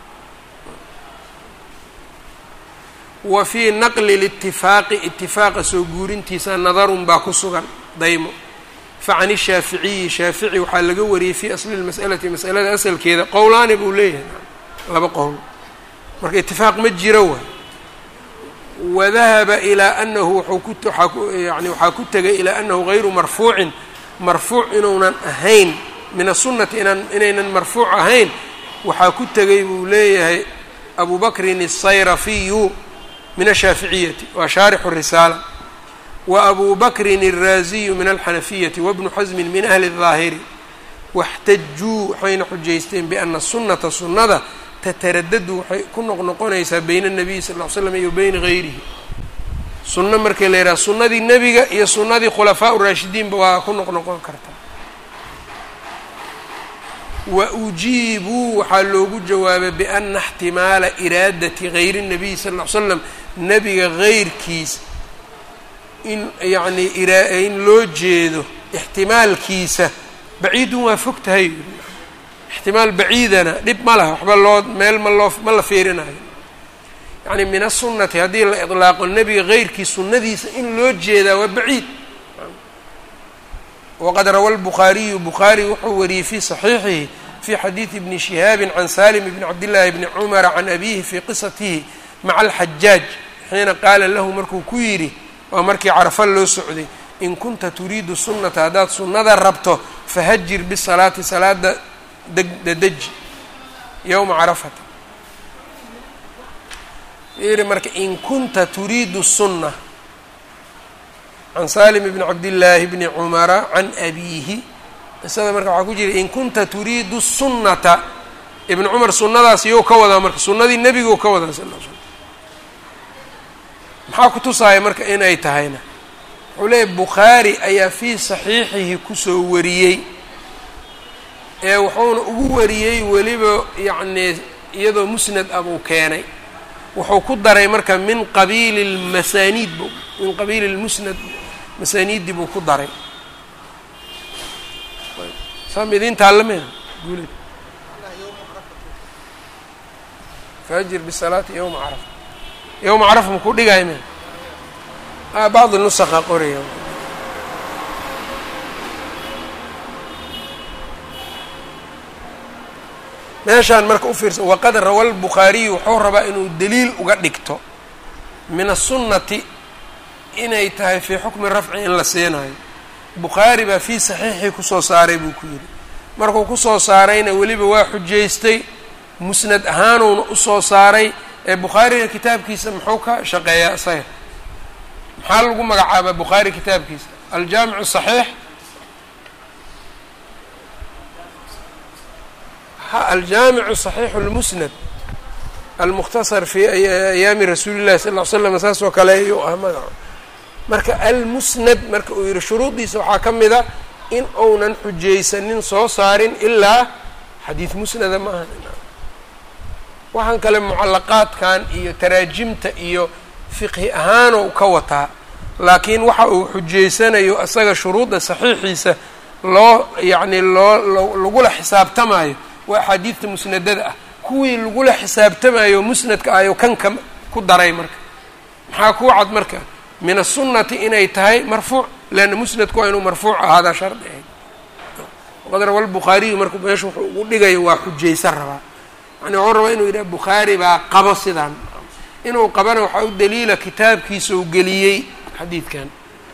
wa fii naqli اlitifaaqi itifaaqa soo guurintiisa nadarun baa ku sugan daymo. facan ishaaficiyi shaafici waxaa laga wariyey fii asli lmas'alati mas'alada asalkeeda qowlaani buu leeyahay laba qowl marka itifaaq ma jiro waay. wadahaba ilaa anahu waxaa ku tegay ilaa anahu gayru marfuucin marfuuc inuunan ahayn min aلsunati inaynan marfuuc ahayn waxaa ku tegay buu leeyahay abu bakrin الsayrafiyu min ashaaficiyati waa shaarixu risaala wa abu bakrin الraaziyu min alxanafiyati wabnu xasmin min ahli الظaahiri واxtajuu waxayna xujaysteen biana الsunata sunnada tataradadu waxay ku noqnoqonaysaa bayna الnabiyi sal ll ly slam iyo bayna gayrihi. sunno markii la yidhaha sunnadii nebiga iyo sunnadii khulafaa uraashidiinba waa ku noqnoqon kartaa. wa ujiibuu waxaa loogu jawaabay biana اxtimaala iraadati gayri الnabiyi sal ll ly slam nebiga gayrkiis in yani in loo jeedo ixtimaalkiisa baciidun waa fog tahay. ixtimaal baciidana dhib ma laha waxba loo meel ma la fiirinayo. yani min aلsunati haddii la iطlaaqo nebiga gayrkii sunnadiisa in loo jeedaa waa baciid. waqad rawa الbukhaariyu bukhaari wuxuu wariyey fii صaxiixihi fii xadiidi bni shihaabi can salim bni cabdillaahi bni cumara can abihi fii qisatihi maca alxajaaj xiina qaala lahu markuu ku yidhi waa markii carafa loo socday in kunta turiidu sunnata haddaad sunnada rabto fahajir bisalaati salaada dadeji yowma carafata. yidhi marka in kunta turiidu sunna can salim bni cabdillaahi bni cumara can abiihi qisada marka waxaa ku jira in kunta turiidu sunnata ibn cumar sunnadaas iyou ka wadaa marka sunnadii nebiguu ka wadaa sal l slam. maxaa ku tusaaya marka inay tahayna wuxuu leeyahy bukhaari ayaa fii saxiixihi kusoo wariyey ee wuxuuna ugu wariyey weliba yacnii iyadoo musnad ah buu keenay. wuxuu ku daray marka min qabiili lmasaaniid min qabiili lmusnad masaaniiddii buu ku daray. saam idiin taallameen guuled faajir bisalaati yowma carafa yowma carafa makuu dhigaayo me bacdi nusaqa qoraya meeshaan marka u fiirsa waqad rawa lbukhaariyu wuxuu rabaa inuu daliil uga dhigto min aلsunnati inay tahay fii xukmi rafci in la siinayo bukhaari baa fii saxiixii kusoo saaray buu ku yidhi markuu kusoo saarayna weliba waa xujaystay musnad ahaanuuna usoo saaray ee bukhaarina kitaabkiisa muxuu ka shaqeeyaa isaga maxaa lagu magacaabaa bukhaari kitaabkiisa aljaamicu saxiix aljaamicu saxiixu lmusnad almukhtasar fii ayaami rasuuli llahi sal ll slam saas oo kale ayuu ah magaco marka almusnad marka uu yihi shuruudiisa waxaa ka mid a in uunan xujaysanin soo saarin ilaa xadiid musnada ma aha waxaan kale mucallaqaadkan iyo taraajimta iyo fiqhi ahaanoo ka wataa laakiin waxa uu xujaysanayo isaga shuruudda saxiixiisa loo yacni lagula xisaabtamaayo waa axaadiidta musnadada ah kuwii lagula xisaabtamayo musnadka ayo kanka ku daray marka maxaa kuu cad marka min aلsunnati inay tahay marfuuc leanna musnadku waa inuu marfuuc ahaadaa shardi ahayd waqad rawa lbukhaariyu marka meesha wuxuu ugu dhigayo waa xujaysan rabaa yani wuxuu rabaa inuu yidhaha bukhaari baa qabo sidaan inuu qabana waxaa u daliila kitaabkiisa uu geliyey xadiidkan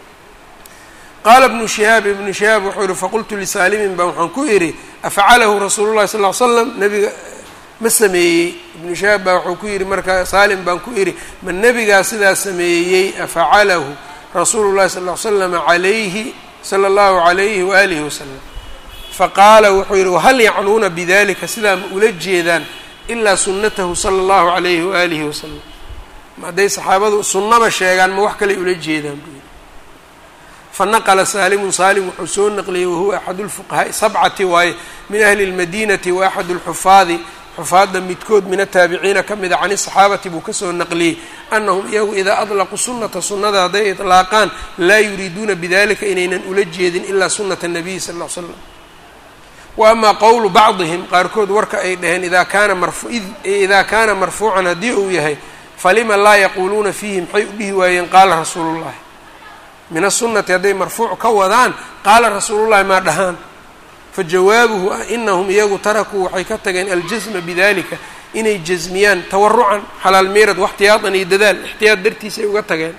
qaala ibnu shihaab wuxuu yihi faqultu lisaalimin baa waxaan ku idhi afacalahu rasuulu llahi sal ll ly slam nabiga ma sameeyey ibnu shihaab baa wuxuu ku yidhi marka saalim baan ku idhi ma nebigaa sidaa sameeyey afacalahu rasuulu llahi sal ll ly slama alayhi sala allahu alayhi waalihi wasalam faqaala wuxuu yidhi wahal yacnuuna bidalika sidaa ma ula jeedaan ilaa sunnatahu sala allahu alayhi waalihi wasalam ma hadday saxaabadu sunnaba sheegaan ma wax kaley ula jeedaan buu yidhi fanaqla saalimun saalim wuxuu soo naqliyey wahuwa axadu lfuqahaa'i sabcati waaye min ahli اlmadinati wa axadu lxufaadi xufaadda midkood min ataabiciina ka mida can saxaabati buu kasoo naqliyey anahum iyagu idaa adlaquu sunata sunnada hadday iطlaaqaan laa yuriiduuna bidalika inaynan ula jeedin ilaa sunata الnabiyi sal ll ly slam wa amaa qowlu bacdihim qaarkood warka ay dhaheen idaa kaana marfuucan haddii uu yahay falima laa yaquuluuna fiihi maxay u dhihi waayeen qaala rasuulu llahi min aلsunati hadday marfuuc ka wadaan qaala rasuulullahi maa dhahaan fajawaabuhu inahum iyagu tarakuu waxay ka tageen aljasma bidalika inay jasmiyaan tawarucan xalaal meerad waxtiyaatan iyo dadaal ixtiyaad dartiisay uga tageen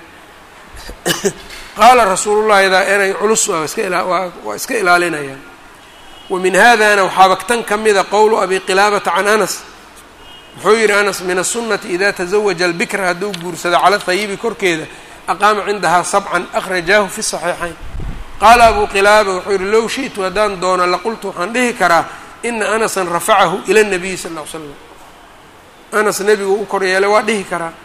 qaala rasuulullahi idaa eray culus waa iska ilaalinayaan wa min haadana waxaaba tan ka mida qowlu abi qilaabata can anas muxuu yihi anas min aلsunati ida taزawaja albikra hadduu guursado cala hayibi korkeeda aqaama cindahaa sabcan akhrajaahu fi saxiixayn qaala abu qilaaba wuxuu yihi low shi'tu haddaan doono laqultu waxaan dhihi karaa ina anasan rafacahu ila nabiyi sal ll ly slam anas nebigu u kor yeelay waa dhihi karaa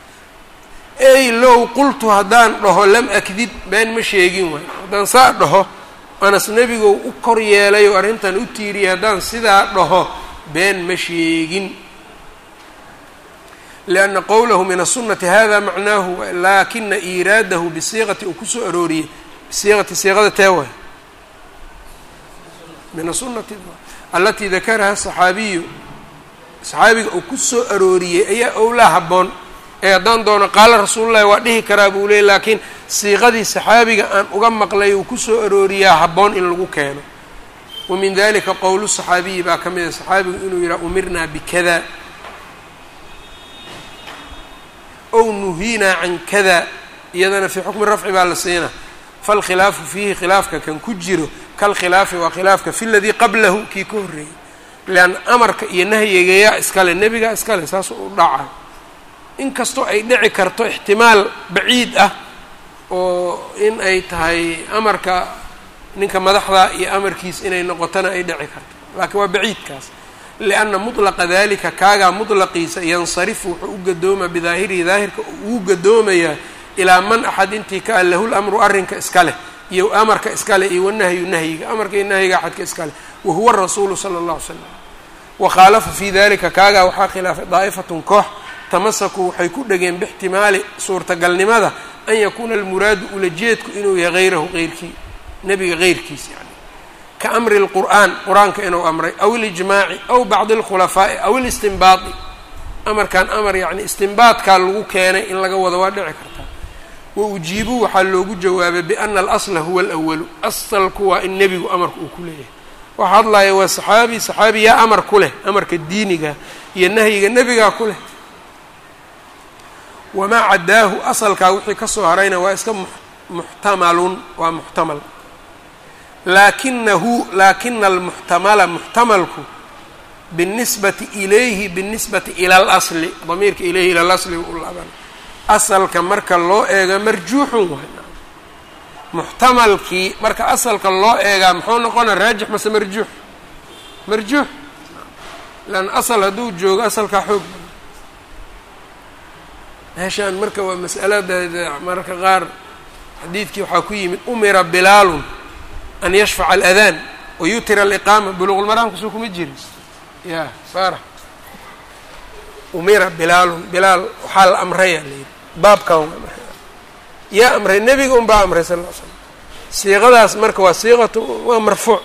ey low qultu haddaan dhaho lam akdib been ma sheegin waayo haddaan saa dhaho anas nebigu u kor yeelay oo arrintan u tiiriyay haddaan sidaa dhaho been ma sheegin لأna qowlahu min الsunati hada macnaahu laakina iiraadahu bisiiqati uu kusoo arooriyey bisiiqati siiqada tee waay min asunati alatii dakaraha صaxaabiyu saxaabiga uu kusoo arooriyey ayaa owlaa haboon ee haddaan doono qaala rasuulullahi waa dhihi karaa buu leeyay laakiin siiqadii saxaabiga aan uga maqlay uu kusoo arooriyaa haboon in lagu keeno wa min dalika qowlu صaxaabiyi baa ka mida saxaabigu inuu yidhaha umirnaa bikada ow nuhiinaa can kada iyadana fii xukmi rafci baa la siina falkhilaafu fiihi khilaafka kan ku jiro kalkhilaafi waa khilaafka fi ladii qablahu kii ka horreeyey leanna amarka iyo nahyigayaa iskale nebigaa iskale saas u dhaca inkastoo ay dhici karto ixtimaal baciid ah oo in ay tahay amarka ninka madaxda iyo amarkiis inay noqotona ay dhici karto laakiin waa baciidkaas lianna mutlaqa dalika kaagaa mutlaqiisa yansarifu wuxuu u gadoomaa bidaahirihi daahirka uu gadoomayaa ilaa man axad intii ka a lahu lamru arrinka iska leh iyo amarka iska leh iyo wanahyu nahyiga amarka iyo nahyiga axadka iska leh wahuwa rasuulu sala allahu alay slam wakhaalafa fii dalika kaagaa waxaa khilaafay daa'ifatun koox tamasakuu waxay ku dhegeen bixtimaali suurtagalnimada an yakuuna almuraadu ulajeedku inuu yahay hayrahu heyrkii nebiga heyrkiis yani kaamri lqur'aan qur-aanka inuu amray aw ilijmaaci aw bacdi alkhulafaa'i aw ilistinbaadi amarkan amar yacni istinbaadkaa lagu keenay in laga wado waa dhici kartaa. wa ujiibuu waxaa loogu jawaabay biana alasla huwa alawalu, asalku waa in nebigu amarka uu ku leeyahay. waxa hadlaya waa saxaabi yaa amar ku leh, amarka diiniga iyo nahyiga nebigaa ku leh. wamaa caddaahu asalkaa wixii ka soo harayna waa iska muxtamalun, waa muxtamal. laakina almuxtamala muxtamalku binisbati ilayhi binisbati ila alasli, damiirka ilayhi ila alasli u laaban, asalka marka loo eego marjuuxun waay. muxtamalkii marka asalka loo eegaa muxuu noqona raajix mase marjuux? marjuux, lan asal hadduu joogo asalkaa xoog. meeshaan marka waa mas'aladeeda mararka qaar xadiidkii waxaa ku yimid umira bilaalun an yashfaca aladaan wayutira aliqaama, buluuqulmaraamka soo kuma jirin ya faarax. umira bilaalun, bilaal waxaa la amraya layidhi, baabkan waa amray, yaa amray nebiga un baa amray sal ll ly slam. siiqadaas marka waa siiqatu waa marfuuc.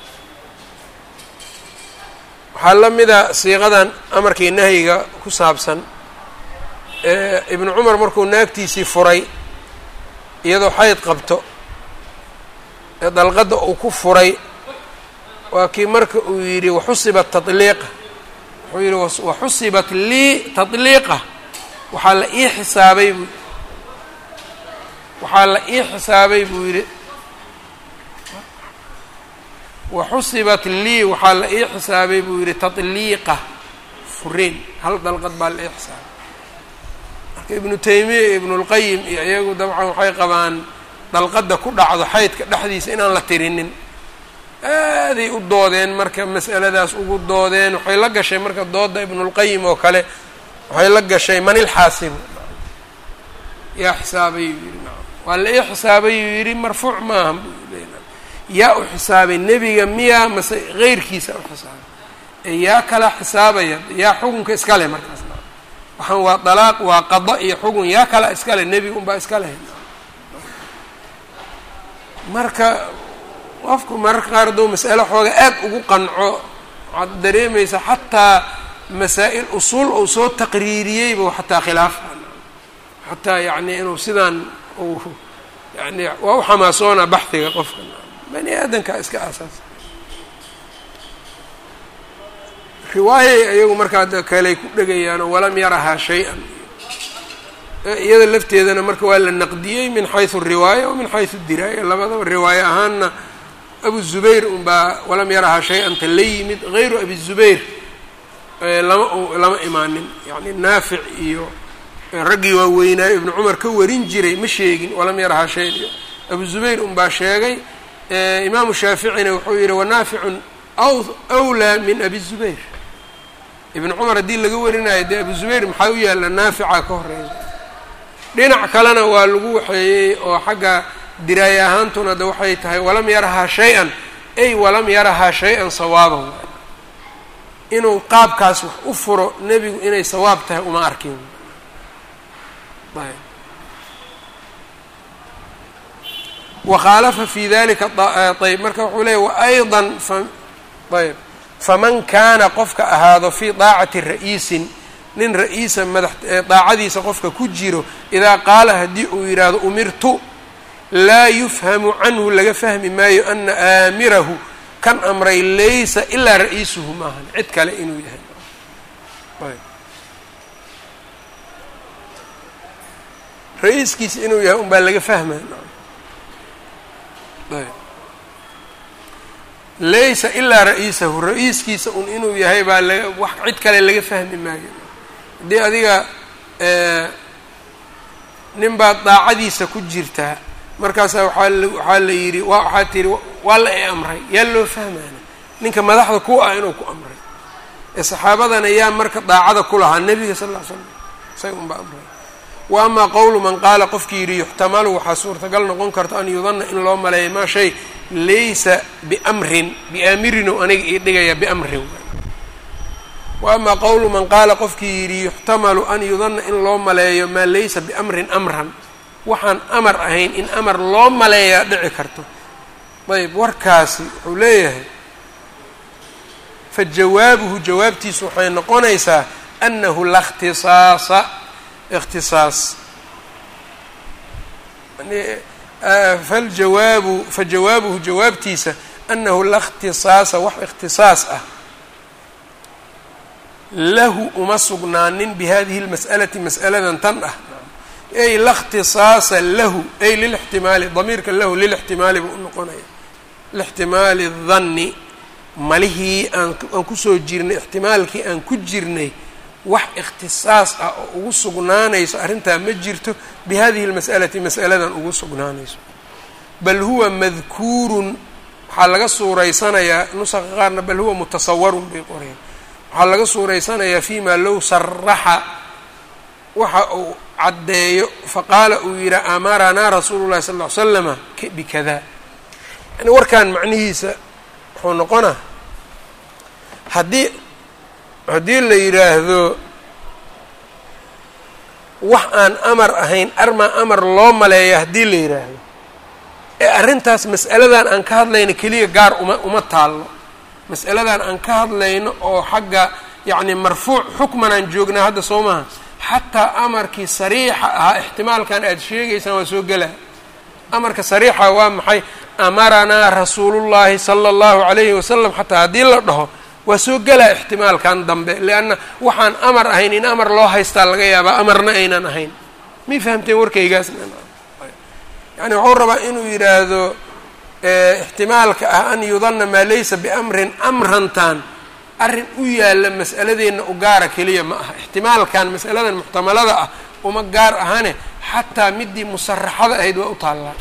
waxaa la mida siiqadan amarkii nahyiga ku saabsan. ibnu cumar markuu naagtiisii furay iyadoo xayd qabto ee dalqadda uu ku furay, waa kii marka uu yidhi waxusibat tatliiqa, wuxuu yidhi waxusibat lii tatliiqa, waxaa la ii xisaabay buu yidhi waxusibat lii waxaa la ii xisaabay buu yidhi tatliiqa, furiin, hal dalqad baa la ii xisaabay. ibnu taymiya iyo ibnulqayim iyo iyagu dabcan waxay qabaan dalqadda ku dhacdo xaydka dhexdiisa inaan la tirinin. aaday u doodeen marka mas'aladaas ugu doodeen. waxay la gashay marka dooda ibnulqayim oo kale, waxay la gashay manilxaasibu, yaa xisaabay yuu yidhi waa la ii xisaabay yuu yidhi marfuuc maaha. yaa u xisaabay nebiga miyaa mase heyrkiisa u xisaabay? yaa kala xisaabaya, yaa xukunka iska leh markaas. waxaan waa dalaaq, waa qada iyo xugun, yaa kala iska leh, nebiga unbaa iska leh. marka qofku mararka qaar doo mas'alo xooga aad ugu qanco, waxaad dareemaysa xataa masaa'il usuul ou soo taqriiriyeyba xataa khilaaf, xataa yacni inuu sidaan uu yani waa u xamaasoona baxhiga qofka. bani aadankaa iska aasaas. riwaayay ayagu markaa kaley ku dhegayaanoo walam yarahaa shay-an, iyada lafteedana marka waa la naqdiyey min xaysu riwaaya wa min xaysu diraaya. labadaba riwaaye ahaanna abu zubayr unbaa walam yarahaa shay-anta la yimid, hayru abi zubayr lama imaanin. yani naafic iyo raggii waaweynaayo ibnu cumar ka warin jiray ma sheegin walam yarahaa shay-an, iyo abu zubayr unbaa sheegay. imaamu shaaficina wuxuu yihi wanaaficun awlaa min abi zubayr. ibnu cumar haddii laga warinayo dee abu zubayr maxaa u yaalla, naafica ka horeeya. dhinac kalena waa lagu waxeeyey oo xagga diraaye ahaantuna de waxay tahay walam yarahaa shay-an, ay walam yarahaa shay-an sawaaban, inuu qaabkaas wax u furo nebigu inay sawaab tahay uma arkin. wakhaalafa fi dalika ayb marka wuxuu leeyay waayضa ayb faman kaana qofka ahaado fii daacati ra'iisin, nin ra-iisa daacadiisa qofka ku jiro, idaa qaala haddii uu yidhaahdo umirtu, laa yufhamu canhu laga fahmi maayo ana aamirahu kan amray laysa ilaa ra-iisuhu maahan, cid kale inuu yahay. ra-iiskiisa inuu yahay un baa laga fahmaya. laysa ilaa ra-iisahu, ra-iiskiisa un inuu yahay baa wax cid kale laga fahmi maayo. haddii adiga nin baad daacadiisa ku jirtaa, markaasaa waxaa la yidhi waxaa tihi waa la i amray, yaa loo fahmaana ninka madaxda ku ah inuu ku amray. saxaabadana yaa marka daacada ku lahaa nebiga sal ll ly slam, isaga un baa amray. wa amaa qowlu man qaala qofkii yidhi yuxtamalu waxaa suurtagal noqon karta an yudanna in loo maleeya maa shay laysa biamrin, biaamirinu aniga ii dhigaya biamrin. wa amaa qowlu man qaala qofkii yidhi yuxtamalu an yudanna in loo maleeyo maa laysa biamrin amran, waxaan amar ahayn in amar loo maleeyaa dhici karto. ayb warkaasi wuxuu leeyahay fa jawaabuhu jawaabtiisu waxay noqonaysaa أنه la اkhtiصاaصa اkhtiصاaص fajawaabuhu jawaabtiisa أnahu la اkhtiصاaصa wax اkhtiصاaص ah lahu uma sugnaanin bihadihi اlmas'alati mas'aladan tan ah ay la اkhtiصاaصa lahu ay lilاxtimaali damiirka lahu lilاxtimaali buu u noqonaya lاxtimaali الdanni malihii aan kusoo jirnay ixtimaalkii aan ku jirnay wax ikhtisaas ah oo ugu sugnaanayso arrintaa ma jirto bihadihi اlmas'alati mas'aladan ugu sugnaanayso bal huwa madkuurun waxaa laga suuraysanayaa nusaqa qaarna bal huwa mutasawarun bay qoreen waxaa laga suuraysanayaa fima low saraxa waxa uu caddeeyo faqaala uu yidhi amaranaa rasuulu llahi sal ll ly slama bikada yani warkan macnihiisa wuxuu noqonaa haddii la yidhaahdo wax aan amar ahayn armaa amar loo maleeya haddii la yidhaahdo ee arrintaas mas'aladan aan ka hadlayno keliya gaar uma taallo mas'aladan aan ka hadlayno oo xagga yacni marfuuc xukman aan joognaa hadda soo maha xataa amarkii sariixa ahaa ixtimaalkan aada sheegaysaan waa soo gelaa amarka sariixa waa maxay amaranaa rasuulullaahi sala allahu calayhi wasalam xataa haddii la dhaho waa soo gelaa ixtimaalkan dambe lianna waxaan amar ahayn in amar loo haystaa laga yaabaa amarna aynan ahayn may fahamteen warkaygaasna yani wuxuu rabaa inuu yidhaahdo ixtimaalka ah an yudanna maa laysa biamrin amrantan arrin u yaalla mas'aladeenna u gaara keliya ma aha ixtimaalkan mas'aladan muxtamalada ah uma gaar ahane xataa midii musaraxada ahayd waa u taallaa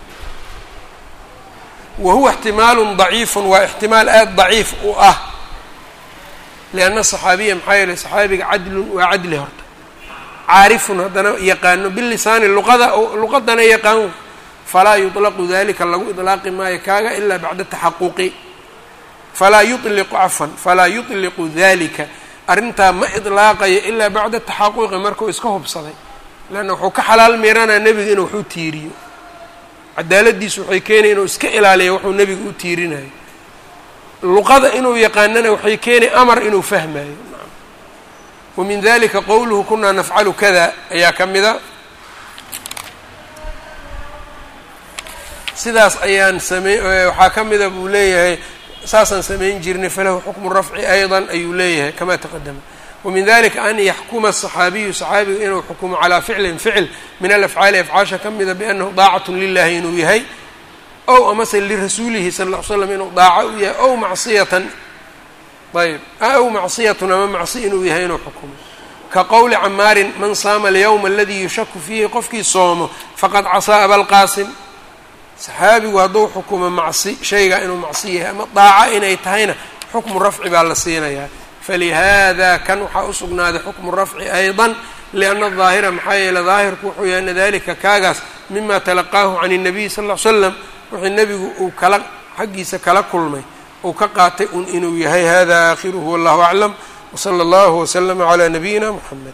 wa huwa ixtimaalun daciifun waa ixtimaal aada daciif u ah lianna saxaabiya maxaa yeelay saxaabiga cadlun waa cadli horta caarifun haddana yaqaano bilisaani luqadana yaqaan falaa yuطlaqu dalika lagu iطlaaqi maayo kaaga ilaa bacda taxaquqi falaa yuطliqu dalika arrintaa ma iطlaaqayo ilaa bacda taxaquqi markuu iska hubsaday leanna wuxuu ka xalaal miiranaa nebiga inuu waxu tiiriyo cadaaladiisu waxay keenaya inuu iska ilaaliyo wuxuu nebiga u tiirinayo luqada inuu yaqaanana waxay keenay amar inuu fahmayo wa min dalika qowluhu kunaa nafcalu kada ayaa ka mida sidaas ayaan waxaa ka mida buu leeyahay saasaan samayn jirnay falahu xukmu rafci ayضa ayuu leeyahay kama taqadama wamin dalika an yaxkuma الصaxaabiyu صaxaabiga inuu xukumo calaa ficlin ficl min alafcaali afcaasha ka mida biannahu daacat lilahi inuu yahay ow amase lirasuulihi sal ll ly slam inuu daaco u yahay ow macsiyatan ayb ow macsiyatun ama macsi inuu yahay inuu xukumo ka qowli camaarin man saama alyawma aladii yushaku fiihi qofkii soomo faqad casaa abalqaasim saxaabigu hadduu xukumo macsi shaygaa inuu macsi yahay ama daaco inay tahayna xukmu rafci baa la siinayaa falihada kan waxaa u sugnaaday xukmu rafci ayضa lianna daahira maxaa yeele daahirku wuxuu yahay ana dalika kaagaas mima talaqaahu can الnabiy sal ll ly slam wixii nebigu uu kala xaggiisa kala kulmay uu ka qaatay un inuu yahay hada aakhiruhu wallahu aclam wsala allahu waslama calaa nabiyina muxamed